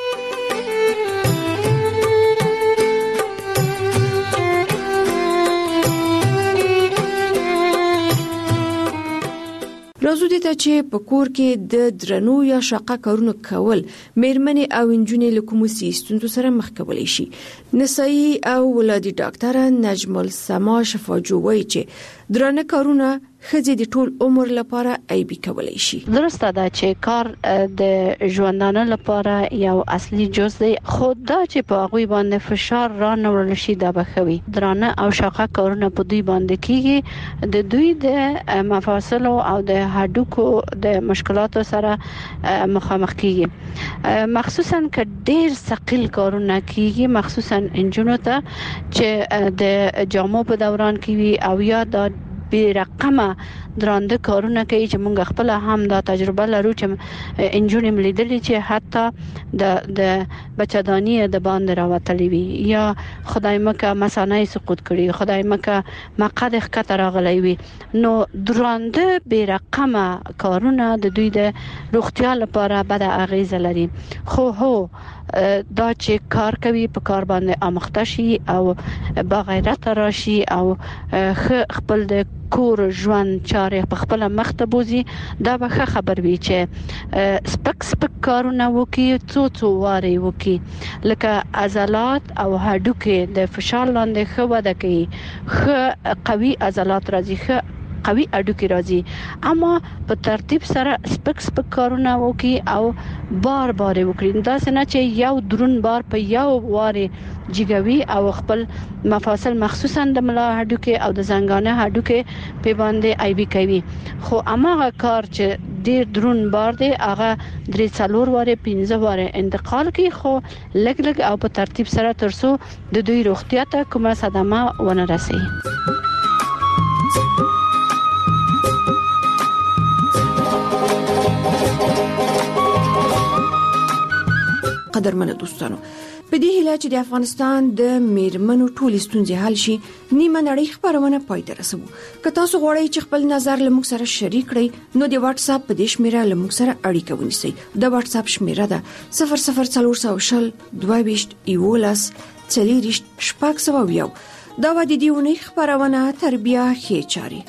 راځو دې ته چې په کور کې د درنو یا شاقه کارونو کول مېرمنې او انجونې له کومو ستونزو سره مخ کولی شي. نسایي او ولادي ډاکټره نجم السما شفاجو وایي چې درنه کارونه ښځې د ټول عمر لپاره عیبي کولی شي. درسته ده چې کار د ژوندانه لپاره یو اصلي جز دی خو دا چې په هغه باندې فشار را نورل شي دا بخوي. درانه او شاقه کارونه په دوی باندې کیږي د دوی د مفاصل او د هډوکو د مشکلاتو سره مخامخ کیږي مخصوصا که ډیر ثقيل کارونه کیږي مخصوصا انجونو ته چې د جامو په دوران کې وي او یا د بی رقمه درانده کارونه کوي چې مونږ خپل هم دا تجربه لرو چې انجونې ملیدلې چې حتی د بچدانی د باندې راوتلې وي یا خدای مکه مسانه سقوط کړي خدای مکه مقد خطر راغلی وي نو درانده بی رقمه کارونه د دوی د روغتیا لپاره بد اغیزه لري. خو هو دا چې کار کوي په کار باندې امخته شي او بغیرت راشي او خپل د کور ژوند چارې په خپل مخته بوزي دا به خبر وي چې سپک کارونه وکي څو واري وکي لکه عضلات او هډوکي د فشار لاندې خو وده کوي قوي عضلات راځي قوي اډوکی راځي اما په ترتیب سره سپک کارونه وکي او بار وکړي دا څنګه چې یو درون بار په یو واره جګوي او خپل مفاصل مخصوصا د ملا هډوکی او د زنګانه هډوکی په باندې ایبي کوي. خو اماغه کار چې ډیر درون بار دی هغه 3-4 واره 15 واره انتقال کوي خو لګ او په ترتیب سره ترسو د دوی روغتیا ته کومه صدمه ونه رسي. قدرمنه دوستانو په دې هیله چې د افغانستان د میرمنو ټول ستونزې حل شي نیمه نړۍ خبرونه پای ته رسوو. که تاسو غواړئ چې خپل نظر له موږ سره شریک کړئ نو د واتس اپ په دې شمیره له موږ سره اړیکه ونیسئ. د واتس اپ شمیره ده 00400 22 11 40 شپږ دا و د دیونی خبرونه تربیه خې چاري.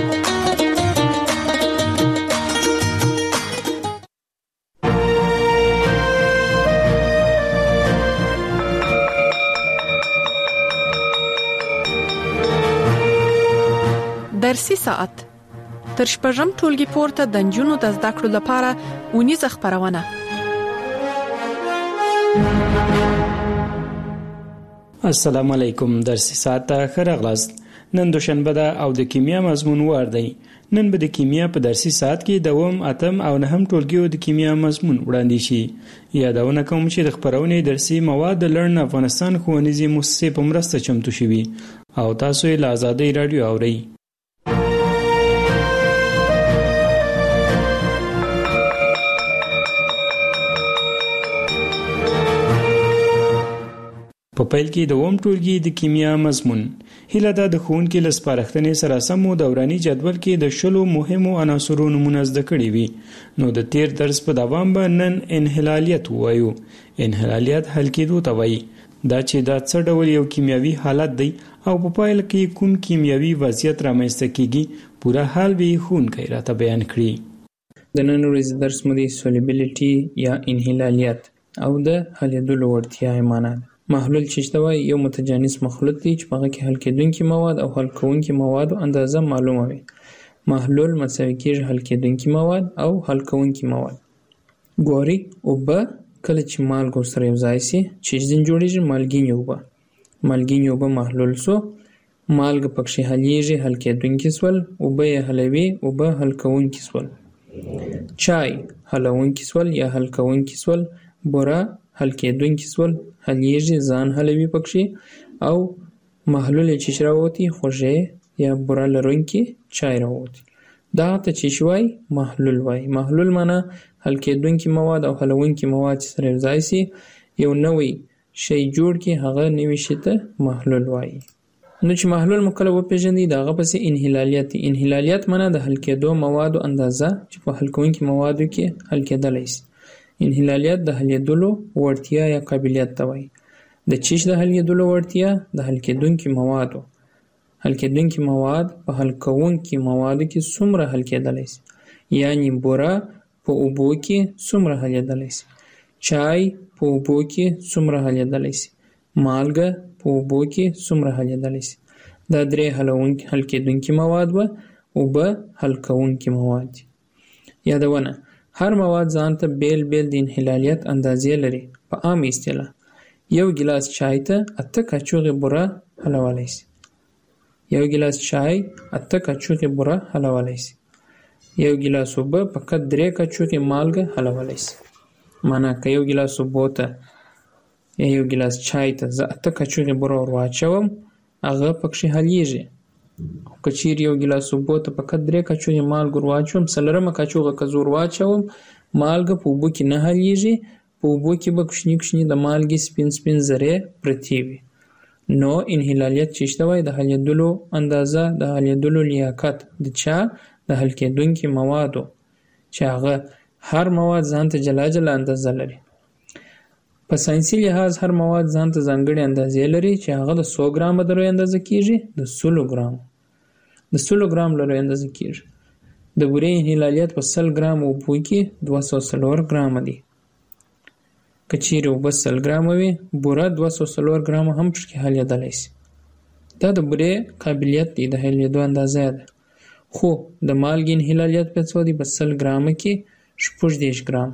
درسي ساعت تر شپږم ټولګي پورته د نجونو د زده کړو لپاره ونیزه خبرونه. السلام علیکم. درسي ساعت ته خراغلاست. نن دوشنبه ده او د کیمیا مضمون ور دی. نن به د کیمیا په درسي ساعت کې دوم اتم او نهم ټولګیو د کیمیا مضمون وړاندې شي. یادونه کوم چې د خبرونې درسي مواد د لرن افغانستان ښوونیزې مؤسسې په مرسته چمتو شوي او تاسو یې له آزادۍ رادیو اورئ. په پیل کې د اوم ټولګي د کیمیا مضمون هیله ده د ښوونکي له سپارښتنې سره سم مو دوراني جدول کې د 10 مهمو عناصرو نومونه زده کړي وي نو د تیر درس په دوام به نن انحلالیت ووایو. انحلالیت حل کېدو ته وایي دا چې دا څه ډول یو کیمیاوي حالت دی او په پایله کې کوم کیمیاوي وضعیت رامنځته کیږي پوره حال به ښوونکی راته بیان کړي. د نن ورځې درس مو د سولیبیلیټي یا انحلالیت او د حلیدلو وړتیا معنا ده. محلول چې وایي یو متجانس مخلوط دی چې په هغه کې حل کېدونکي مواد او حل کوونکي موادو اندازه معلومه وي. محلول مساوي کېږي حل کېدونکي مواد او حل کوونکي مواد. ګوري اوبه کله چې مالګه سره یو ځای شي چې ځین جوړیږي مالګینې اوبه. مالګینې اوبه محلول سو مالګه پکې حلیږي حل کېدونکي سول اوبه یې حلوي اوبه حل کوونکي سول. چای حلونکي سول یا حل کوونکي سول. بوره حل کېدونکي سول حلیږي ځان حلوي پکې او محلول چې راوتی خوږې یا بوره لرونکي چای راوتی. دا ته چې وایي محلول وایي. محلول معنا حل کېدونکي مواد او حلونکي مواد چې سره یوځای شي یو نوی شی جوړ کړي هغه نوی شی ته محلول وایي. نو چې محلول مو کله وپېژنئ د هغه پسې انحلالیت دی. انحلالیت معنا د حل کېدو موادو اندازه چې په حل کوونکي موادو کې حل کېدلی شي. انحلالیت د حلیدلو وړتیا یا قابلیت ته وایي. د چیش د حلیدلو وړتیا د حل کېدونکي موادو. حل کېدونکي مواد په حل کوونکي موادو کې څومره حل کېدلی شي. یعنی بوره په اوبو کې څومره حلیدلی شي. چای په اوبو کې څومره حلیدلی شي. مالګه په اوبو کې څومره حلیدلی شي. دا درې حل کېدونکي مواد و اوبه حل کوونکي مواد دي. یادونه هر مواد ځان ته بیل بیل د انحلالیت اندازې لري. په عام اصطلاح یو ګیلاس چای ته 8 کاچوغې بوره حلولی شي. یو ګیلاس چای 8 کاچوغې بوره حلولی شي. یو ګیلاس اوبه فقط 3 کاچوغې مالګه حلولی شي. معنا که یو ګیلاس اوبو ته یا یو ګیلاس چای ته زه 8 کاچوغې بوره ور واچوم هغه پکې حلیږي. خو که چیرې یو ګیلاس اوبو ته فقط 3 کاچوغې مالګه ور واچوم 4 کاچوغه که زه ور واچوم مالګه په اوبو کې نه حلیږي. په اوبو کې به کوچني کوچني د مالګې سپین سپین ذرې پرتې وي. نو انحلالیت چې وایي د حلیدلو اندازه د حلیدلو لیاقت د چا د حل کېدونکي موادو چې هغه هر مواد ځان ته جلا جلا اندازه لري. په ساينسي لحاظ هر مواد ځان ته ځانګړې اندازې لري چې هغه د 100 ګرام لري اندازه کیږي د 100 ګرام د 100 ګرام لري اندازه کیږي. د بورې انحلالیت په 100 ګرام اوبو کې 240 ګرام دی. که چیرې اوبه 100 ګرام وي بوره 240 ګرام هم پکې حلیدلی شي. دا د بورې قابلیت دی د حلیدو اندازه ده. خو د مالګې انحلالیت په څو دی په 100 ګرام کې 14 ګرام.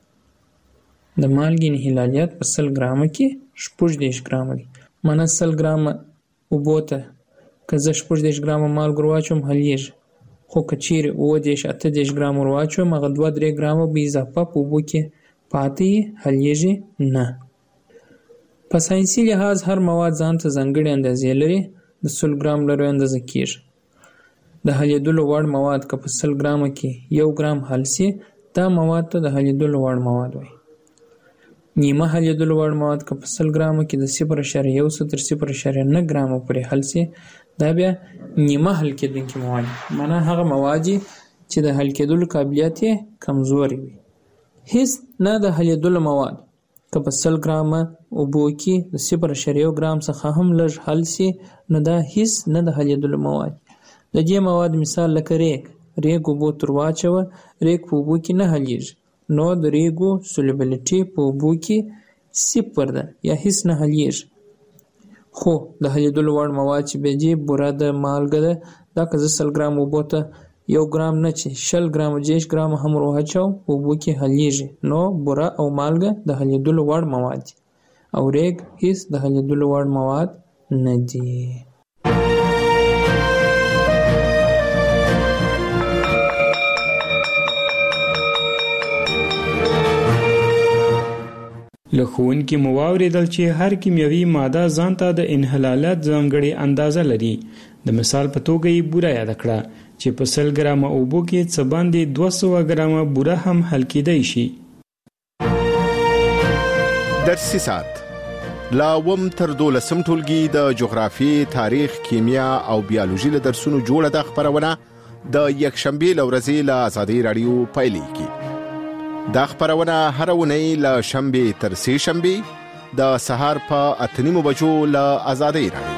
د مالګې انحلالیت په 100 ګرام کې 14 ګرام دی. معنا 100 ګرام اوبو ته که زه 14 ګرام مالګه واچوم حلیږي. خو که چیرې 18 ګرام ور واچوم هغه 2-3 ګرام به اضافه په اوبو کې پاتې حلیږي نه. په ساينسي لحاظ هر مواد ځان ته ځانګړې اندازې لري. د 100 ګرام لري اندازه کیږي. د حلیدلو وړ مواد که په 100 ګرام کې 1 ګرام حل شي دا مواد ته د حلیدلو وړ مواد وایي. نیمه حلیدلو وړ مواد که په 100 ګرام کې د 0.1 تر 0.9 ګرام پورې حل شي دا بیا نیمه حل کېدونکي مواد. معنا هغه مواد چې د حل کېدلو قابلیت یې کمزوري وي. هیڅ نه د حلیدلو مواد که په 100 ګرام اوبو کې د 0.1 ګرام څخه هم لږ حل شي نو دا هیڅ نه د حلیدلو مواد. د دې مواد مثال لکه ریګ اوبو تر واچوه ریګ په اوبو کې نه حلیږي نو د ریګو سولیبیلیټي په اوبو کې 0 ده یا هیڅ نه حلیږي. خو د حلیدلو وړ مواد چې به دي بوره د مالګه ده دا که 100 ګرام اوبو ته 1 ګرام نه چې 100 ګرام 10 ګرام هم ور واچو په اوبو کې حلیږي نو بوره او مالګه د حلیدلو وړ مواد دي او ریګ هیڅ د حلیدلو وړ مواد نه دي. له ښوونکي مو واورېدل چې هر کیمیاوي ماده ځان ته د انحلالات ځانګړې اندازه لري. د مثال په توګه یې بوره یاد کړه چې په 100 ګرامه اوبو کې څه باندې 200 ګرامه بوره هم حل کېدای شي. درسي ساعت لا وم تر 12 ټولګي د جغرافي، تاریخ، کیمیا او بیولوژي له درسونو جوړه د خبرونه د یکشنبه لورځي له آزادۍ رادیو پایلیږي. دا خبرونه هر ونی له شنبه تر سه شنبه د سهار په 8:30 بجو له آزادۍ رادیو.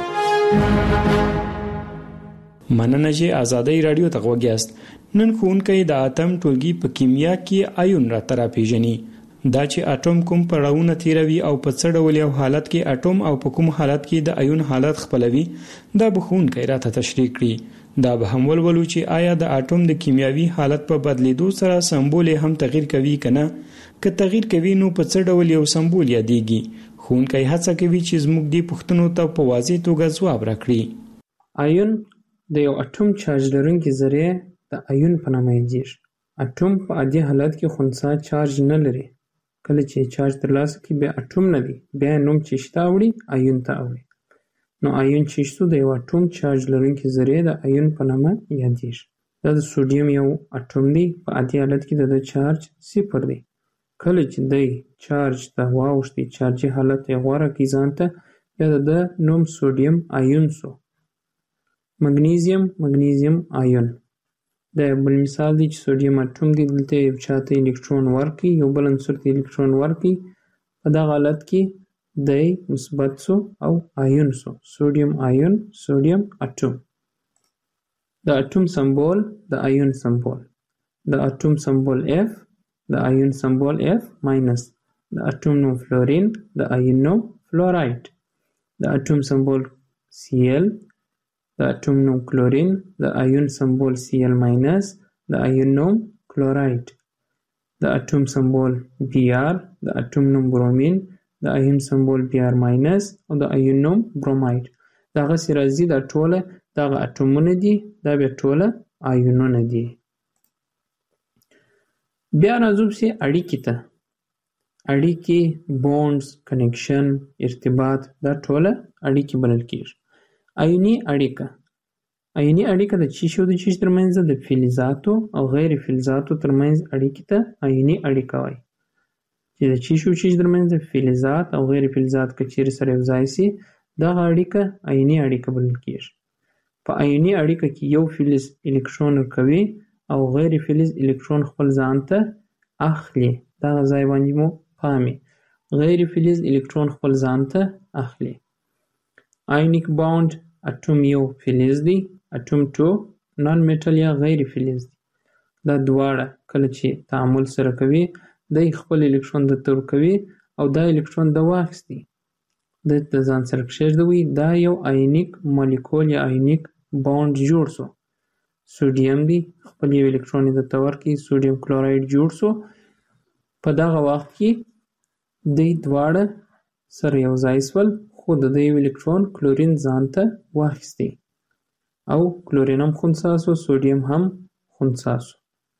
مننه چې آزادۍ رادیو ته وګیاست. نن ښوونکی د اتم ټولګي په کیمیا کې آیون را ترا پیژني. دا چې اټوم کوم پړاوونه تیروي او په څه ډول یو حالت کې اټوم او په کوم حالت کې د آیون حالت خپلوي، دا به ښوونکی راته تشریح کړي. دا به هم ولولو چې آیا د اټوم د کیمیاوي حالت په بدلیدو سره سمبول هم تغییر کوي کنه. که تغییر کوي نو په څه ډول یو سمبول یادېږي. ښوونکی هڅه کوي چې زموږ دې پوښتنو ته په واضح توګه ځواب راکړي. آیون د یو اټوم چارج لرونکي ذرې د آیون په نامه یادېږي. اټوم په عادي حالت کې خنثی چارج نه لري. کله چې چارج ترلاسه کړي بیا اټوم نه دی، بیا نوم چې شته اوړي آیون ته اوړي. نو آیون چې شته د یو اټوم چارج لرونکي ذرې د آیون په نامه یادېږي. دا د سوډیم یو اټوم دی. په عادي حالت کې د چارج 0 دی. کله چې د چارج ته واوښتي چارجي حالت یې غوره کړي ځان ته، بیا د نوم سوډیم آیون سو. مګنیزیم آیون دا بل مثال دی چې سوډیم اټوم دی، دلته یو چاته الکترون ورکړي، یو بل عنصر ته الکترون ورکړي، په دغه حالت کې دی مثبت سو او آیون سو. سوډیم آیون، سوډیم اټوم. د اټوم سمبول د آیون سمبول. د اټوم سمبول F، د آیون سمبول F-. د اټوم نوم فلورین، د آیون نوم فلورایډ. د اټوم سمبول Cl، د اټوم نوم کلورین، د آیون سمبول Cl-، د آیون نوم کلورایډ. د اټوم سمبول Br، د اټوم نوم برومین، د آیون سمبول Br-، او د آیون نوم برومایډ. دغه راځي دا ټوله دغه اټومونه دي، دا بیا ټوله آیونونه دي. بیا راځو چې اړیکې ته. اړیکې، بونډز، کنیکشن، ارتباط، دا ټوله اړیکې بلل کېږي. آیوني اړیکه. آیوني اړیکه د چیش او د چیش ترمنځ د فلزاتو او غیر فلزاتو ترمنځ اړیکې ته آیوني اړیکه وایي. چې د چیش او چیش ترمنځ د فلزات او غیر فلزات که چیرې سره یو ځای سي، دغه اړیکه آیوني اړیکه بلل کېږي. په آیوني اړیکه کې یو فلز الکترون ورکوي او غیر فلز الکترون خپل ځان ته اخلي. دغه ځای باندې مو پامې. غیر فلز الکترون خپل ځان ته اخلي. آیونیک باوند، اټوم یو فلز دی، اټوم 2 نان میټل یا غیر فلز دی. دا دواړه کله چې تعامل سره کوي، د خپل الکترون د تور کوي او دا الکترون د واخستي د ځان سره کښېږدوي. دا یو آیونیک مالیکول یا آیونیک باوند جوړ سو. سوډیم دی، خپل یو الکترون د تور کې سوډیم کلورایډ جوړ سو. په دغه وخت کې د دواړه سره یو ځای سول، خو د یو الکترون کلورین ځان ته واخیستی او کلورین هم خنثی سو، سوډیم هم خنثی سو.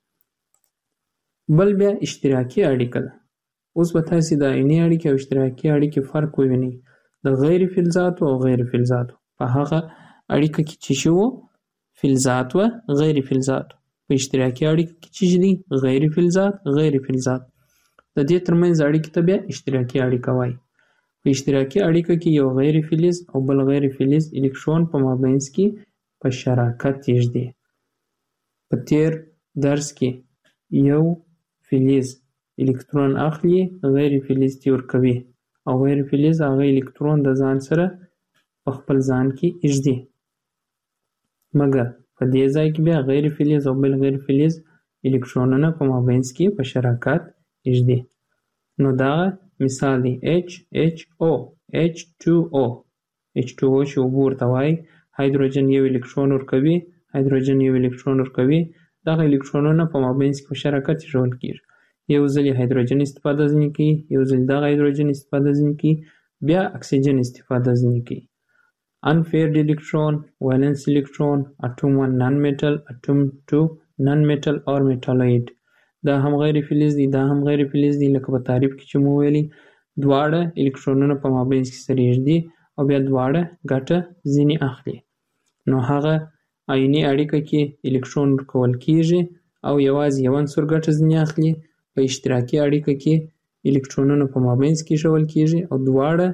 بل بیا اشتراکي اړیکه ده. اوس به تاسې د آیوني اړیکې او اشتراکي اړیکې فرق ووینئ. د غیر فلزاتو او غیر فلزاتو. په هغه اړیکه کې چې شو فلزات و غیر فلزاتو. په اشتراکي اړیکه کې چې دي غیر فلزات غیر فلزات. د دې ترمنځ اړیکې ته بیا اشتراکي اړیکه وایي. په اشتراکي اړیکه کې یو غیر فلز او بل غیر فلز الکترون په مابینځ کې په شراکت یږدي. په تیر درس کې یو فلز الکترون اخلي، غیر فلز ته ورکوي او غیر فلز هغه الکترون د ځان سره په خپل ځان کې یږدي. مګر په دې ځای کې بیا غیر فلز او بل غیر فلز الکترونونه په مابینځ کې په شراکت یږدي. نو دا مثال دی HHO، H2O. H2O چې اوبه ورته وایي، هایدروجن یو الکترون ورکوي، هایدروجن یو الکترون ورکوي. دغه الکترونونه په مابینځ کې په شراکت ایښودل کېږي. یو ځل هایدروجن استفاده ځینې کوي، یو ځل دغه هایدروجن استفاده ځینې کوي، بیا اکسیجن استفاده ځینې کوي. unpaired electron، valence electron، atom 1 non metal، atom 2 non metal or metalloid. دا هم غیر فلز دي، دا هم غیر فلز دي. لکه په تعریف کې چې مو ویلي، دواړه الکترونونه په مابینځ کې سره یږدي او بیا دواړه ګټه ځینې اخلي. نو هغه آیوني اړیکه کې الکترون ورکول کېږي او یوازې یو عنصر ګټه ځینې اخلي. په اشتراکي اړیکه کې الکترونونه په مابینځ کې ایښودل کېږي او دواړه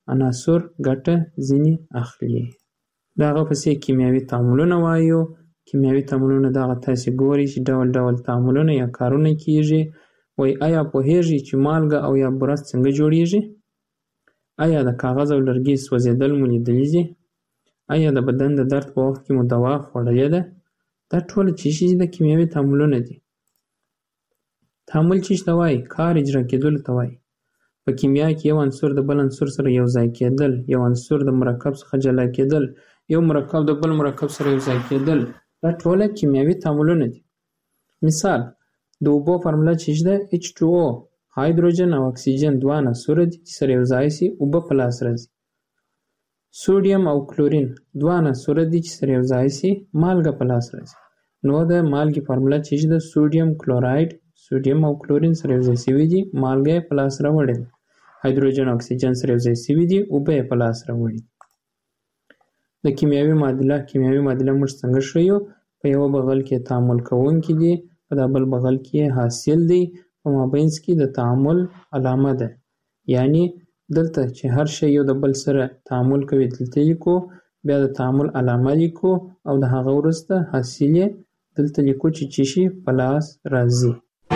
عناصر ګټه ځینې اخلي. دغه پسې کیمیاوي تعاملونه وایو. کیمیاوي تعاملونه دغه تاسې ګورئ چې ډول ډول تعاملونه یا کارونه کیږي. وای آیا پوهیږئ چې مالګه او یا بوره څنګه جوړیږي؟ آیا د کاغذ او لرګي سوځېدل مو لیدلي دي؟ آیا د بدن د درد په وخت کې مو دوا خوړلې ده؟ دا ټول چې د کیمیاوي تعاملونه دي. تعامل چې ته وایي کار اجرا کېدلو ته وایي. په کیمیا کې یو عنصر د بل عنصر سره یو ځای کېدل، یو عنصر د مرکب څخه جلا کېدل، یو مرکب د بل مرکب سره یو ځای کېدل، دا ټول کیمیاوي تعاملونه دي. مثال د اوبو فارموله چې ده H2O، هایدروجن او اکسیجن دوه عناصر دي چې سره یو ځای شي اوبه په لاس راځي. سوډیم او کلورین دوه عناصر دي چې سره یو ځای شي مالګه په لاس راځي. نو د مالګې فارموله چې ده سوډیم کلوراید، سوډیم او کلورین سره یو ځای شوي دي مالګه په لاس راوړي. هایدروجن او اکسیجن سره یو ځای شوي دي اوبه په لاس راوړي. د کیمیاوي معادله موږ څنګه ښیو؟ په یو بغل کې تعامل کوونکي دي، په دا بل بغل کې حاصل دی، په مابینځ کې د تعامل علامه ده. یعنی دلته چې هر شی یو د بل سره تعامل کوي دلته لیکو، بیا د تعامل علامه لیکو او د هغه وروسته حاصل یې دلته لیکو چې شي په لاس راځي.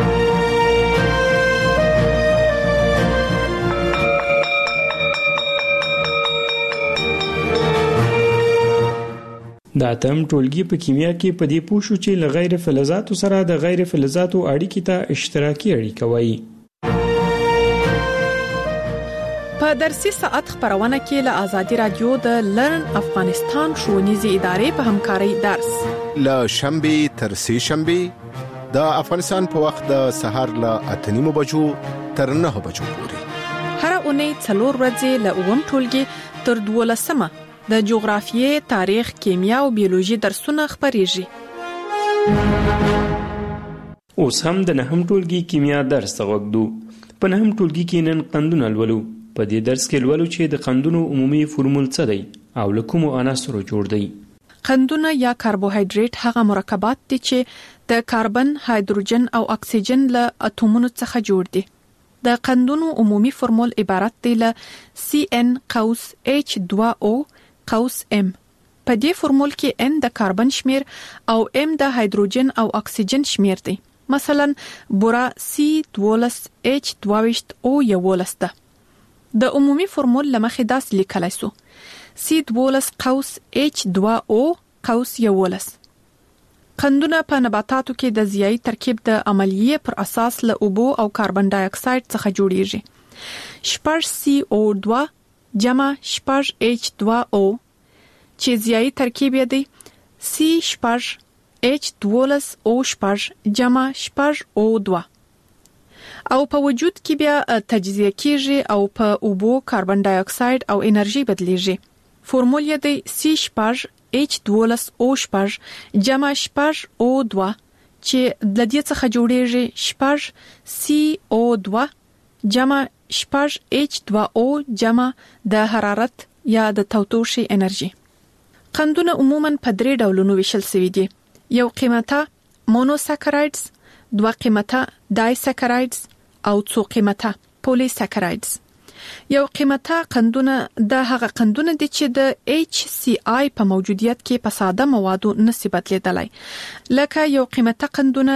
د اتم ټولګي په کیمیا کې په دې پوه شو چې له غیر فلزاتو سره د غیر فلزاتو اړیکې ته اشتراکي اړیکه وایي. په درسي ساعت خبرونه کې له آزادي رادیو د لرن افغانستان ښوونیزې ادارې په همکارۍ درس له شنبه تر سه شنبه د افغانستان په وخت د سهار له 8:30 بجو تر 9 بجو پورې. هر اونۍ 4 ورځې له اووم ټولګي تر 12مه د جغرافیې، تاریخ، کیمیا او بیولوژي درسونه خبريږي. اوس هم د نهم ټولګي کیمیا درس وګورو. په نهم ټولګي کې نن قندونه لولو. په دې درس کې لولو چې د قندونو عمومي فورمول څه دی او له کومو عناصرو جوړ دی. قندونه یا کاربوهایډریټ هغه مرکبات دي چې د کاربن، هایدروجن او اکسیجن له اتومونو څخه جوړ دي. د قندونو عمومي فورمول عبارت دی له CN(H2O)M. په دې فورمول کې N د کاربن شمیر او M د هایدروجن او اکسیجن شمیر دی. مثلا بوره C12H22O11 ده. د عمومي فورمول لمخې داس لیکلای سو C12H2O11. قندونه په نباتاتو کې د ضیائی ترکیب د عملیې پر اساس له اوبو او کاربن ډای اکساید څخه جوړیږي. 6CO2 جمع 6H2O چې ضیائی ترکیب یې دی C6H12O6 جمع 6O2 او په وجود کې بیا تجزیه کیږي او په اوبو، کاربن ډای اکساید او انرژي بدلیږي. فورمول یې دی C6H12O6 جمع 6O2 چې د دې څخه جوړیږي 6CO2 جمع 6H2O جمع د حرارت یا د تودوخې انرژي. قندونه عموماً په 3 ډولونو ویشل شوي دي. یو قیمته مونوساکرایډز، دوه قیمته ډایساکرایډز او څو قیمته پولیساکرایډز. یو قیمته قندونه د هغه قندونه دي چې د HCI په موجودیت کې په ساده موادو نسي بدلیدلای. لکه یو قیمته قندونه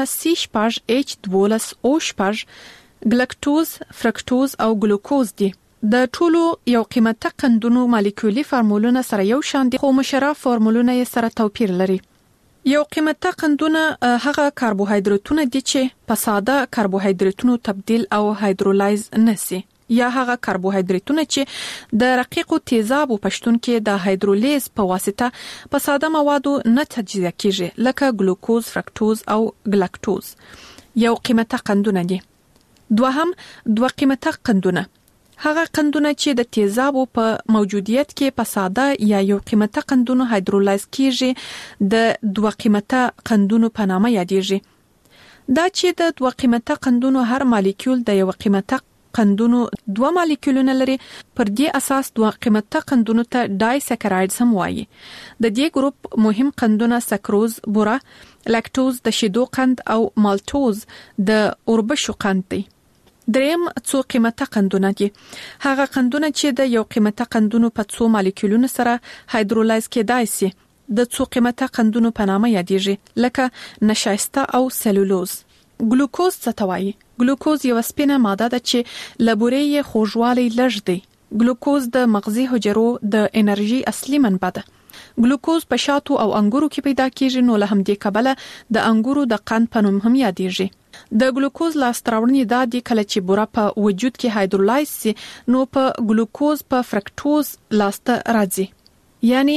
C6H12O6 ګلکټوز، فرکټوز او ګلوکوز دي. د ټولو یو قیمته قندونو مالیکولي فارمولونه سره یو شان دي، خو مشره فارمولونه یې سره توپیر لري. یو قیمته قندونه هغه کاربوهایډریټونه دي چې په ساده کاربوهایډریټونو تبدیل او هایدرولایز نشي، یا هغه کاربوهایډریټونه چې د رقیقو تیزابو پښتون کې د هایدرولیز په واسطه په ساده موادو نه تجزیه کیږي، لکه ګلوکوز، فرکټوز او ګلکټوز. یو قیمته قندونه دي. دوه قیمته قندونه هغه قندونه چې د تیزابو په موجودیت کې په ساده یا یو قیمته قندونو هایدرولایز کیږي د دوه قیمته قندونو په نامه یادېږي. دا چې د دوه قیمته قندونو هر مالیکول د یو قیمته قندونو دوه مالیکولونه لري، پر دې اساس دوه قیمته قندونو ته ډایساکرایډز هم وایي. د دې ګروپ مهم قندونه سکروز، بوره، لاکټوز د شیدو قند او مالټوز د اوربشو قند دي. دریم څو قیمته قندونه دي. هغه قندونه چې د یو قیمته قندونو په څو مالیکولونو سره هایدرولایز کېدای شي د څو قیمته قندونو په نامه یادېږي، لکه نشایسته او سلولوز. ګلوکوز څه ته وایي؟ ګلوکوز یو سپینه ماده ده چې لبوري یې خوږوالی لږ دی. ګلوکوز د مغزي حجرو د انرژي اصلي منبع ده. ګلوکوز په شاتو او انګورو کې پیدا کیږي، نو له همدې کبله د انګورو د قند په نوم هم یادېږي. د ګلوکوز لاسته راوړنې دا دي کله چې بوره په وجود کې هایدرولایز شي نو په ګلوکوز په فرکټوز لاسته راځي، یعنی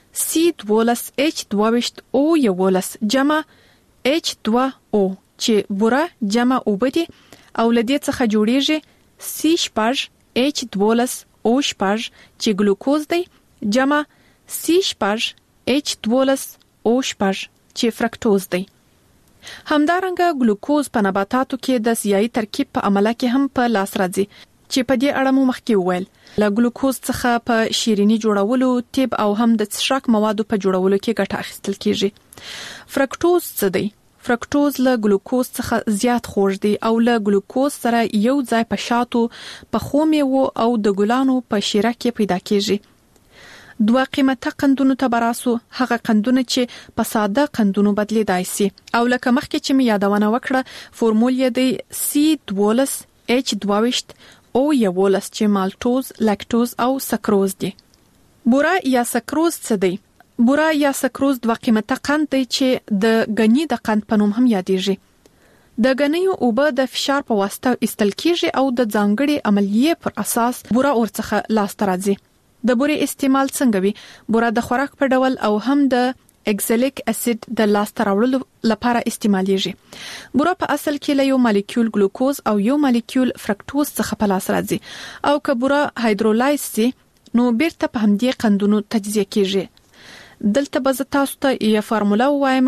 C12H12O11 جمع H2O چې بوره جمع اوبه دي او لدې څخه جوړیږي C12H12O12 چې ګلوکوز دی جمع C12H12O12 چې فرکټوز دی. همدارنګه ګلوکوز په نباتاتو کې د سیاهي ترکیب په عمله کې هم په لاس راځي چې په دې اړه مو مخکې وویل. له ګلوکوز څخه په شیرینی جوړولو، طب او هم د څښاک موادو په جوړولو کې ګټه اخیستل کیږي. فرکټوز څه دی؟ فرکټوز له ګلوکوز څخه زیات خوږ دی او له ګلوکوز سره یو ځای په شاتو، په خو میوو او د ګلانو په شیره کې پیدا کیږي. دوه قیمته قندونو ته براسو، هغه قندونه چې په ساده قندونو بدلیدای شي او لکه مخکې چې می یادونه وکړه فورمول یې دی C12H12O11 چې مالټوز، لاکټوز او سکروز دي. بوره یا سکروز څه دی؟ بوره یا سکروز دوه قیمته قند دی چې د غنی د قند په نوم هم یادېږي. د غنیو اوبه د فشار په واسطه ایستل کیږي او د ځانګړي عملیې پر اساس بوره ورڅخه لاسته راځي. د بورې استعمال څنګه وي؟ بوره د خوراک په ډول او هم د اکزالیک اسید د لاسته راوړلو لپاره استعمالیږي. بوره په اصل کې له یو مالیکول ګلوکوز او یو مالیکول فرکټوز څخه په لاس راځي او که بوره هایدرولایز شي نو بیرته په همدې قندونو تجزیه کیږي. دلته به زه تاسو ته یو فارموله وایم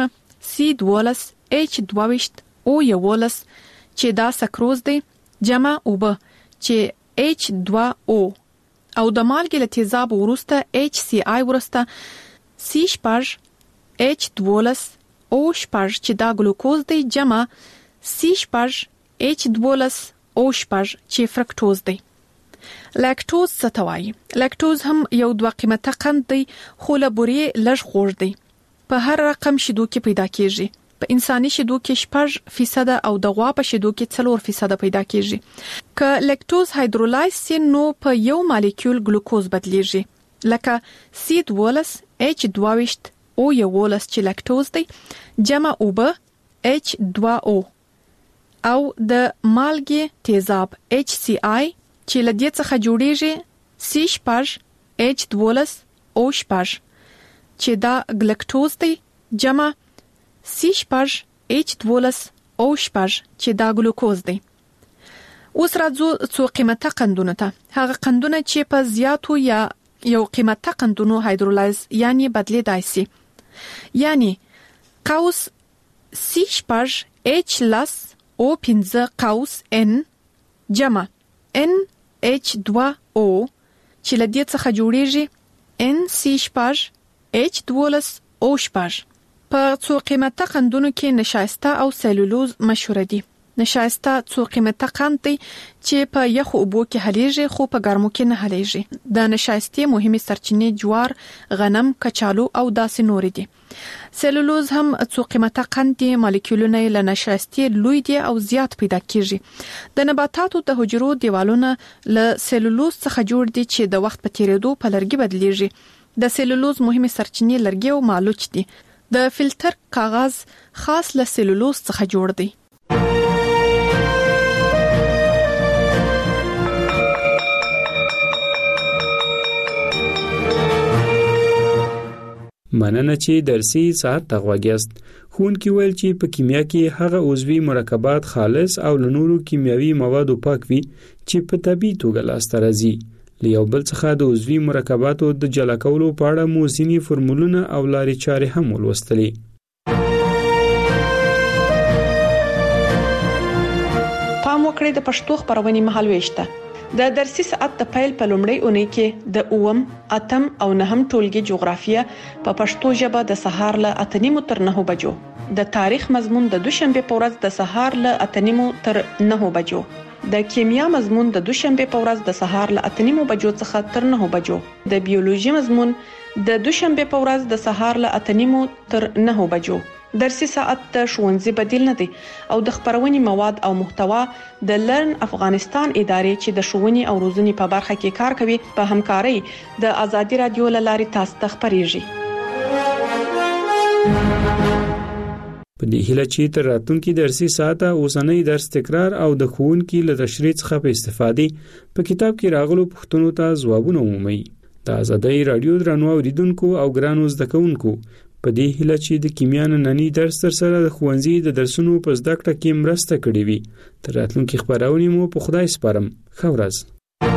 C12H12O11 چې دا سکروز دی جمع اوبه چې H2O او د مالګې له تیزاب وروسته HCl وروسته C12H12O12 چې دا ګلوکوز دی جمع C12H12O12 چې فرکټوز دی. لاکټوز څه ته وایي؟ لاکټوز هم یو دوه قیمته قند دی خو له بورې لږ خوږ دی. په هر رقم شیدو کې پیدا کیږي. په انساني شیدو کې 6% او د غوا په شیدو کې 4% پیدا کیږي. که لاکټوز هایدرولایز شي نو په یو مالیکول ګلوکوز بدلیږي، لکه C12H12O11 چې لاکټوز دی جمع اوبه H2O او د مالګې تیزاب HCl چې له دې څخه جوړیږي C12H12O12 چې دا ګلکټوز دی جمع C12H12O12 چې دا ګلوکوز دی. اوس راځو څو قیمته قندونه ته. هغه قندونه چې په زیاتو یا یو قیمته قندونو هایدرولایز یعنی بدلیدای شي، یعنی قوس C12H15 قوس N جمع NH2O چې له دې څخه جوړیږي NC12H12O12. په څو قیمته قندونو کې نشایسته او سلولوز مشهور دي. نشایسته څو قیمته قند دی چې په یخو اوبو کې حلیږي خو په ګرمو کې نه حلیږي. د نشایستې مهمه سرچینې جوار، غنم، کچالو او داسې نور دي. سلولوز هم څو قیمته قند دی، مالیکولونه له نشایستې لوی دي او زیات پیدا کیږي. د نباتاتو د حجرو دیوالونه له سلولوز څخه جوړ دي چې د وخت په تیریدو په لرګي بدلیږي. د سلولوز مهمه سرچینې لرګي او مالوچ دي. د فلټر کاغذ خاص له سلولوز څخه جوړ دی. مننه چې درسي ساعت تغواګیاست. ښوونکي ویل چې په کیمیا کې هغه عضوي مرکبات خالص او له نورو کیمیاوي موادو پاک وي چې په طبيعي توګه لاسته راځي. له یو بل څخه د عضوي مرکباتو د جلا کولو په اړه مو ځینې فورمولونه او لارې چارې هم ولوستلې. پام وکړئ د پښتو خبرونه مهالويشته. د درسي ساعت د پیل په لومړۍ اونۍ کې د 8م، 8م او 9م ټولګي جغرافیه په پښتو ژبه د سهار له 8:30 تر 9 بجو، د تاریخ مضمون د دوشنبه په ورځ د سهار له 8:30 تر 9 بجو، د کیمیا مضمون د دوشنبه په ورځ د سهار له 8:30 بجو څخه تر 9 بجو، د بیولوژي مضمون د دوشنبه په ورځ د سهار له 8:30 تر 9 بجو. درسي ساعت د ښوونځي بدیل نه دی او د خبرونې مواد او محتوا د لرن افغانستان ادارې چې د ښوونې او روزنې په برخه کې کار کوي په همکارۍ د ازادي رادیو لاري تاسو ته خبريږي. په دې هیله چې تر راتلونکي درسي ساعته اوسنۍ درس تکرار او د ښوونکي له تشریح څخه په استفادې په کتاب کې راغلو پوښتنو ته ځوابونه ومومي. د ازادي رادیو درنو اوریدونکو او ګرانو زده کوونکو په دې هیله چې د کیمیا نننی درس تر سره د ښوونځي د درسونو په زده کړه کې مرسته کړې وي. تر راتلونکي خبرونه مو په خدای سپارم. ښه ورځ.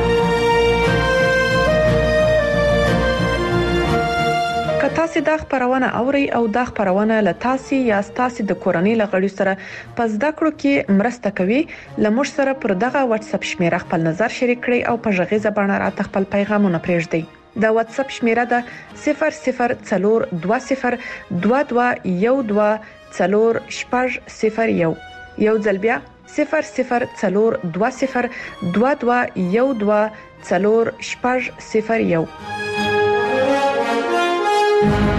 تاسو د خبرونه اوري او د خبرونه له تاسو یا تاسو د کورنۍ لغړی سره په زده کړو کې مرسته کوي. لمر سره پر دغه واتس اپ شمیره خپل نظر شریک کړئ او په ژغې زبانه را خپل پیغامونه پرېږدئ. د واتس اپ شمیره ده 004212124001. یو ځل بیا 004212124001.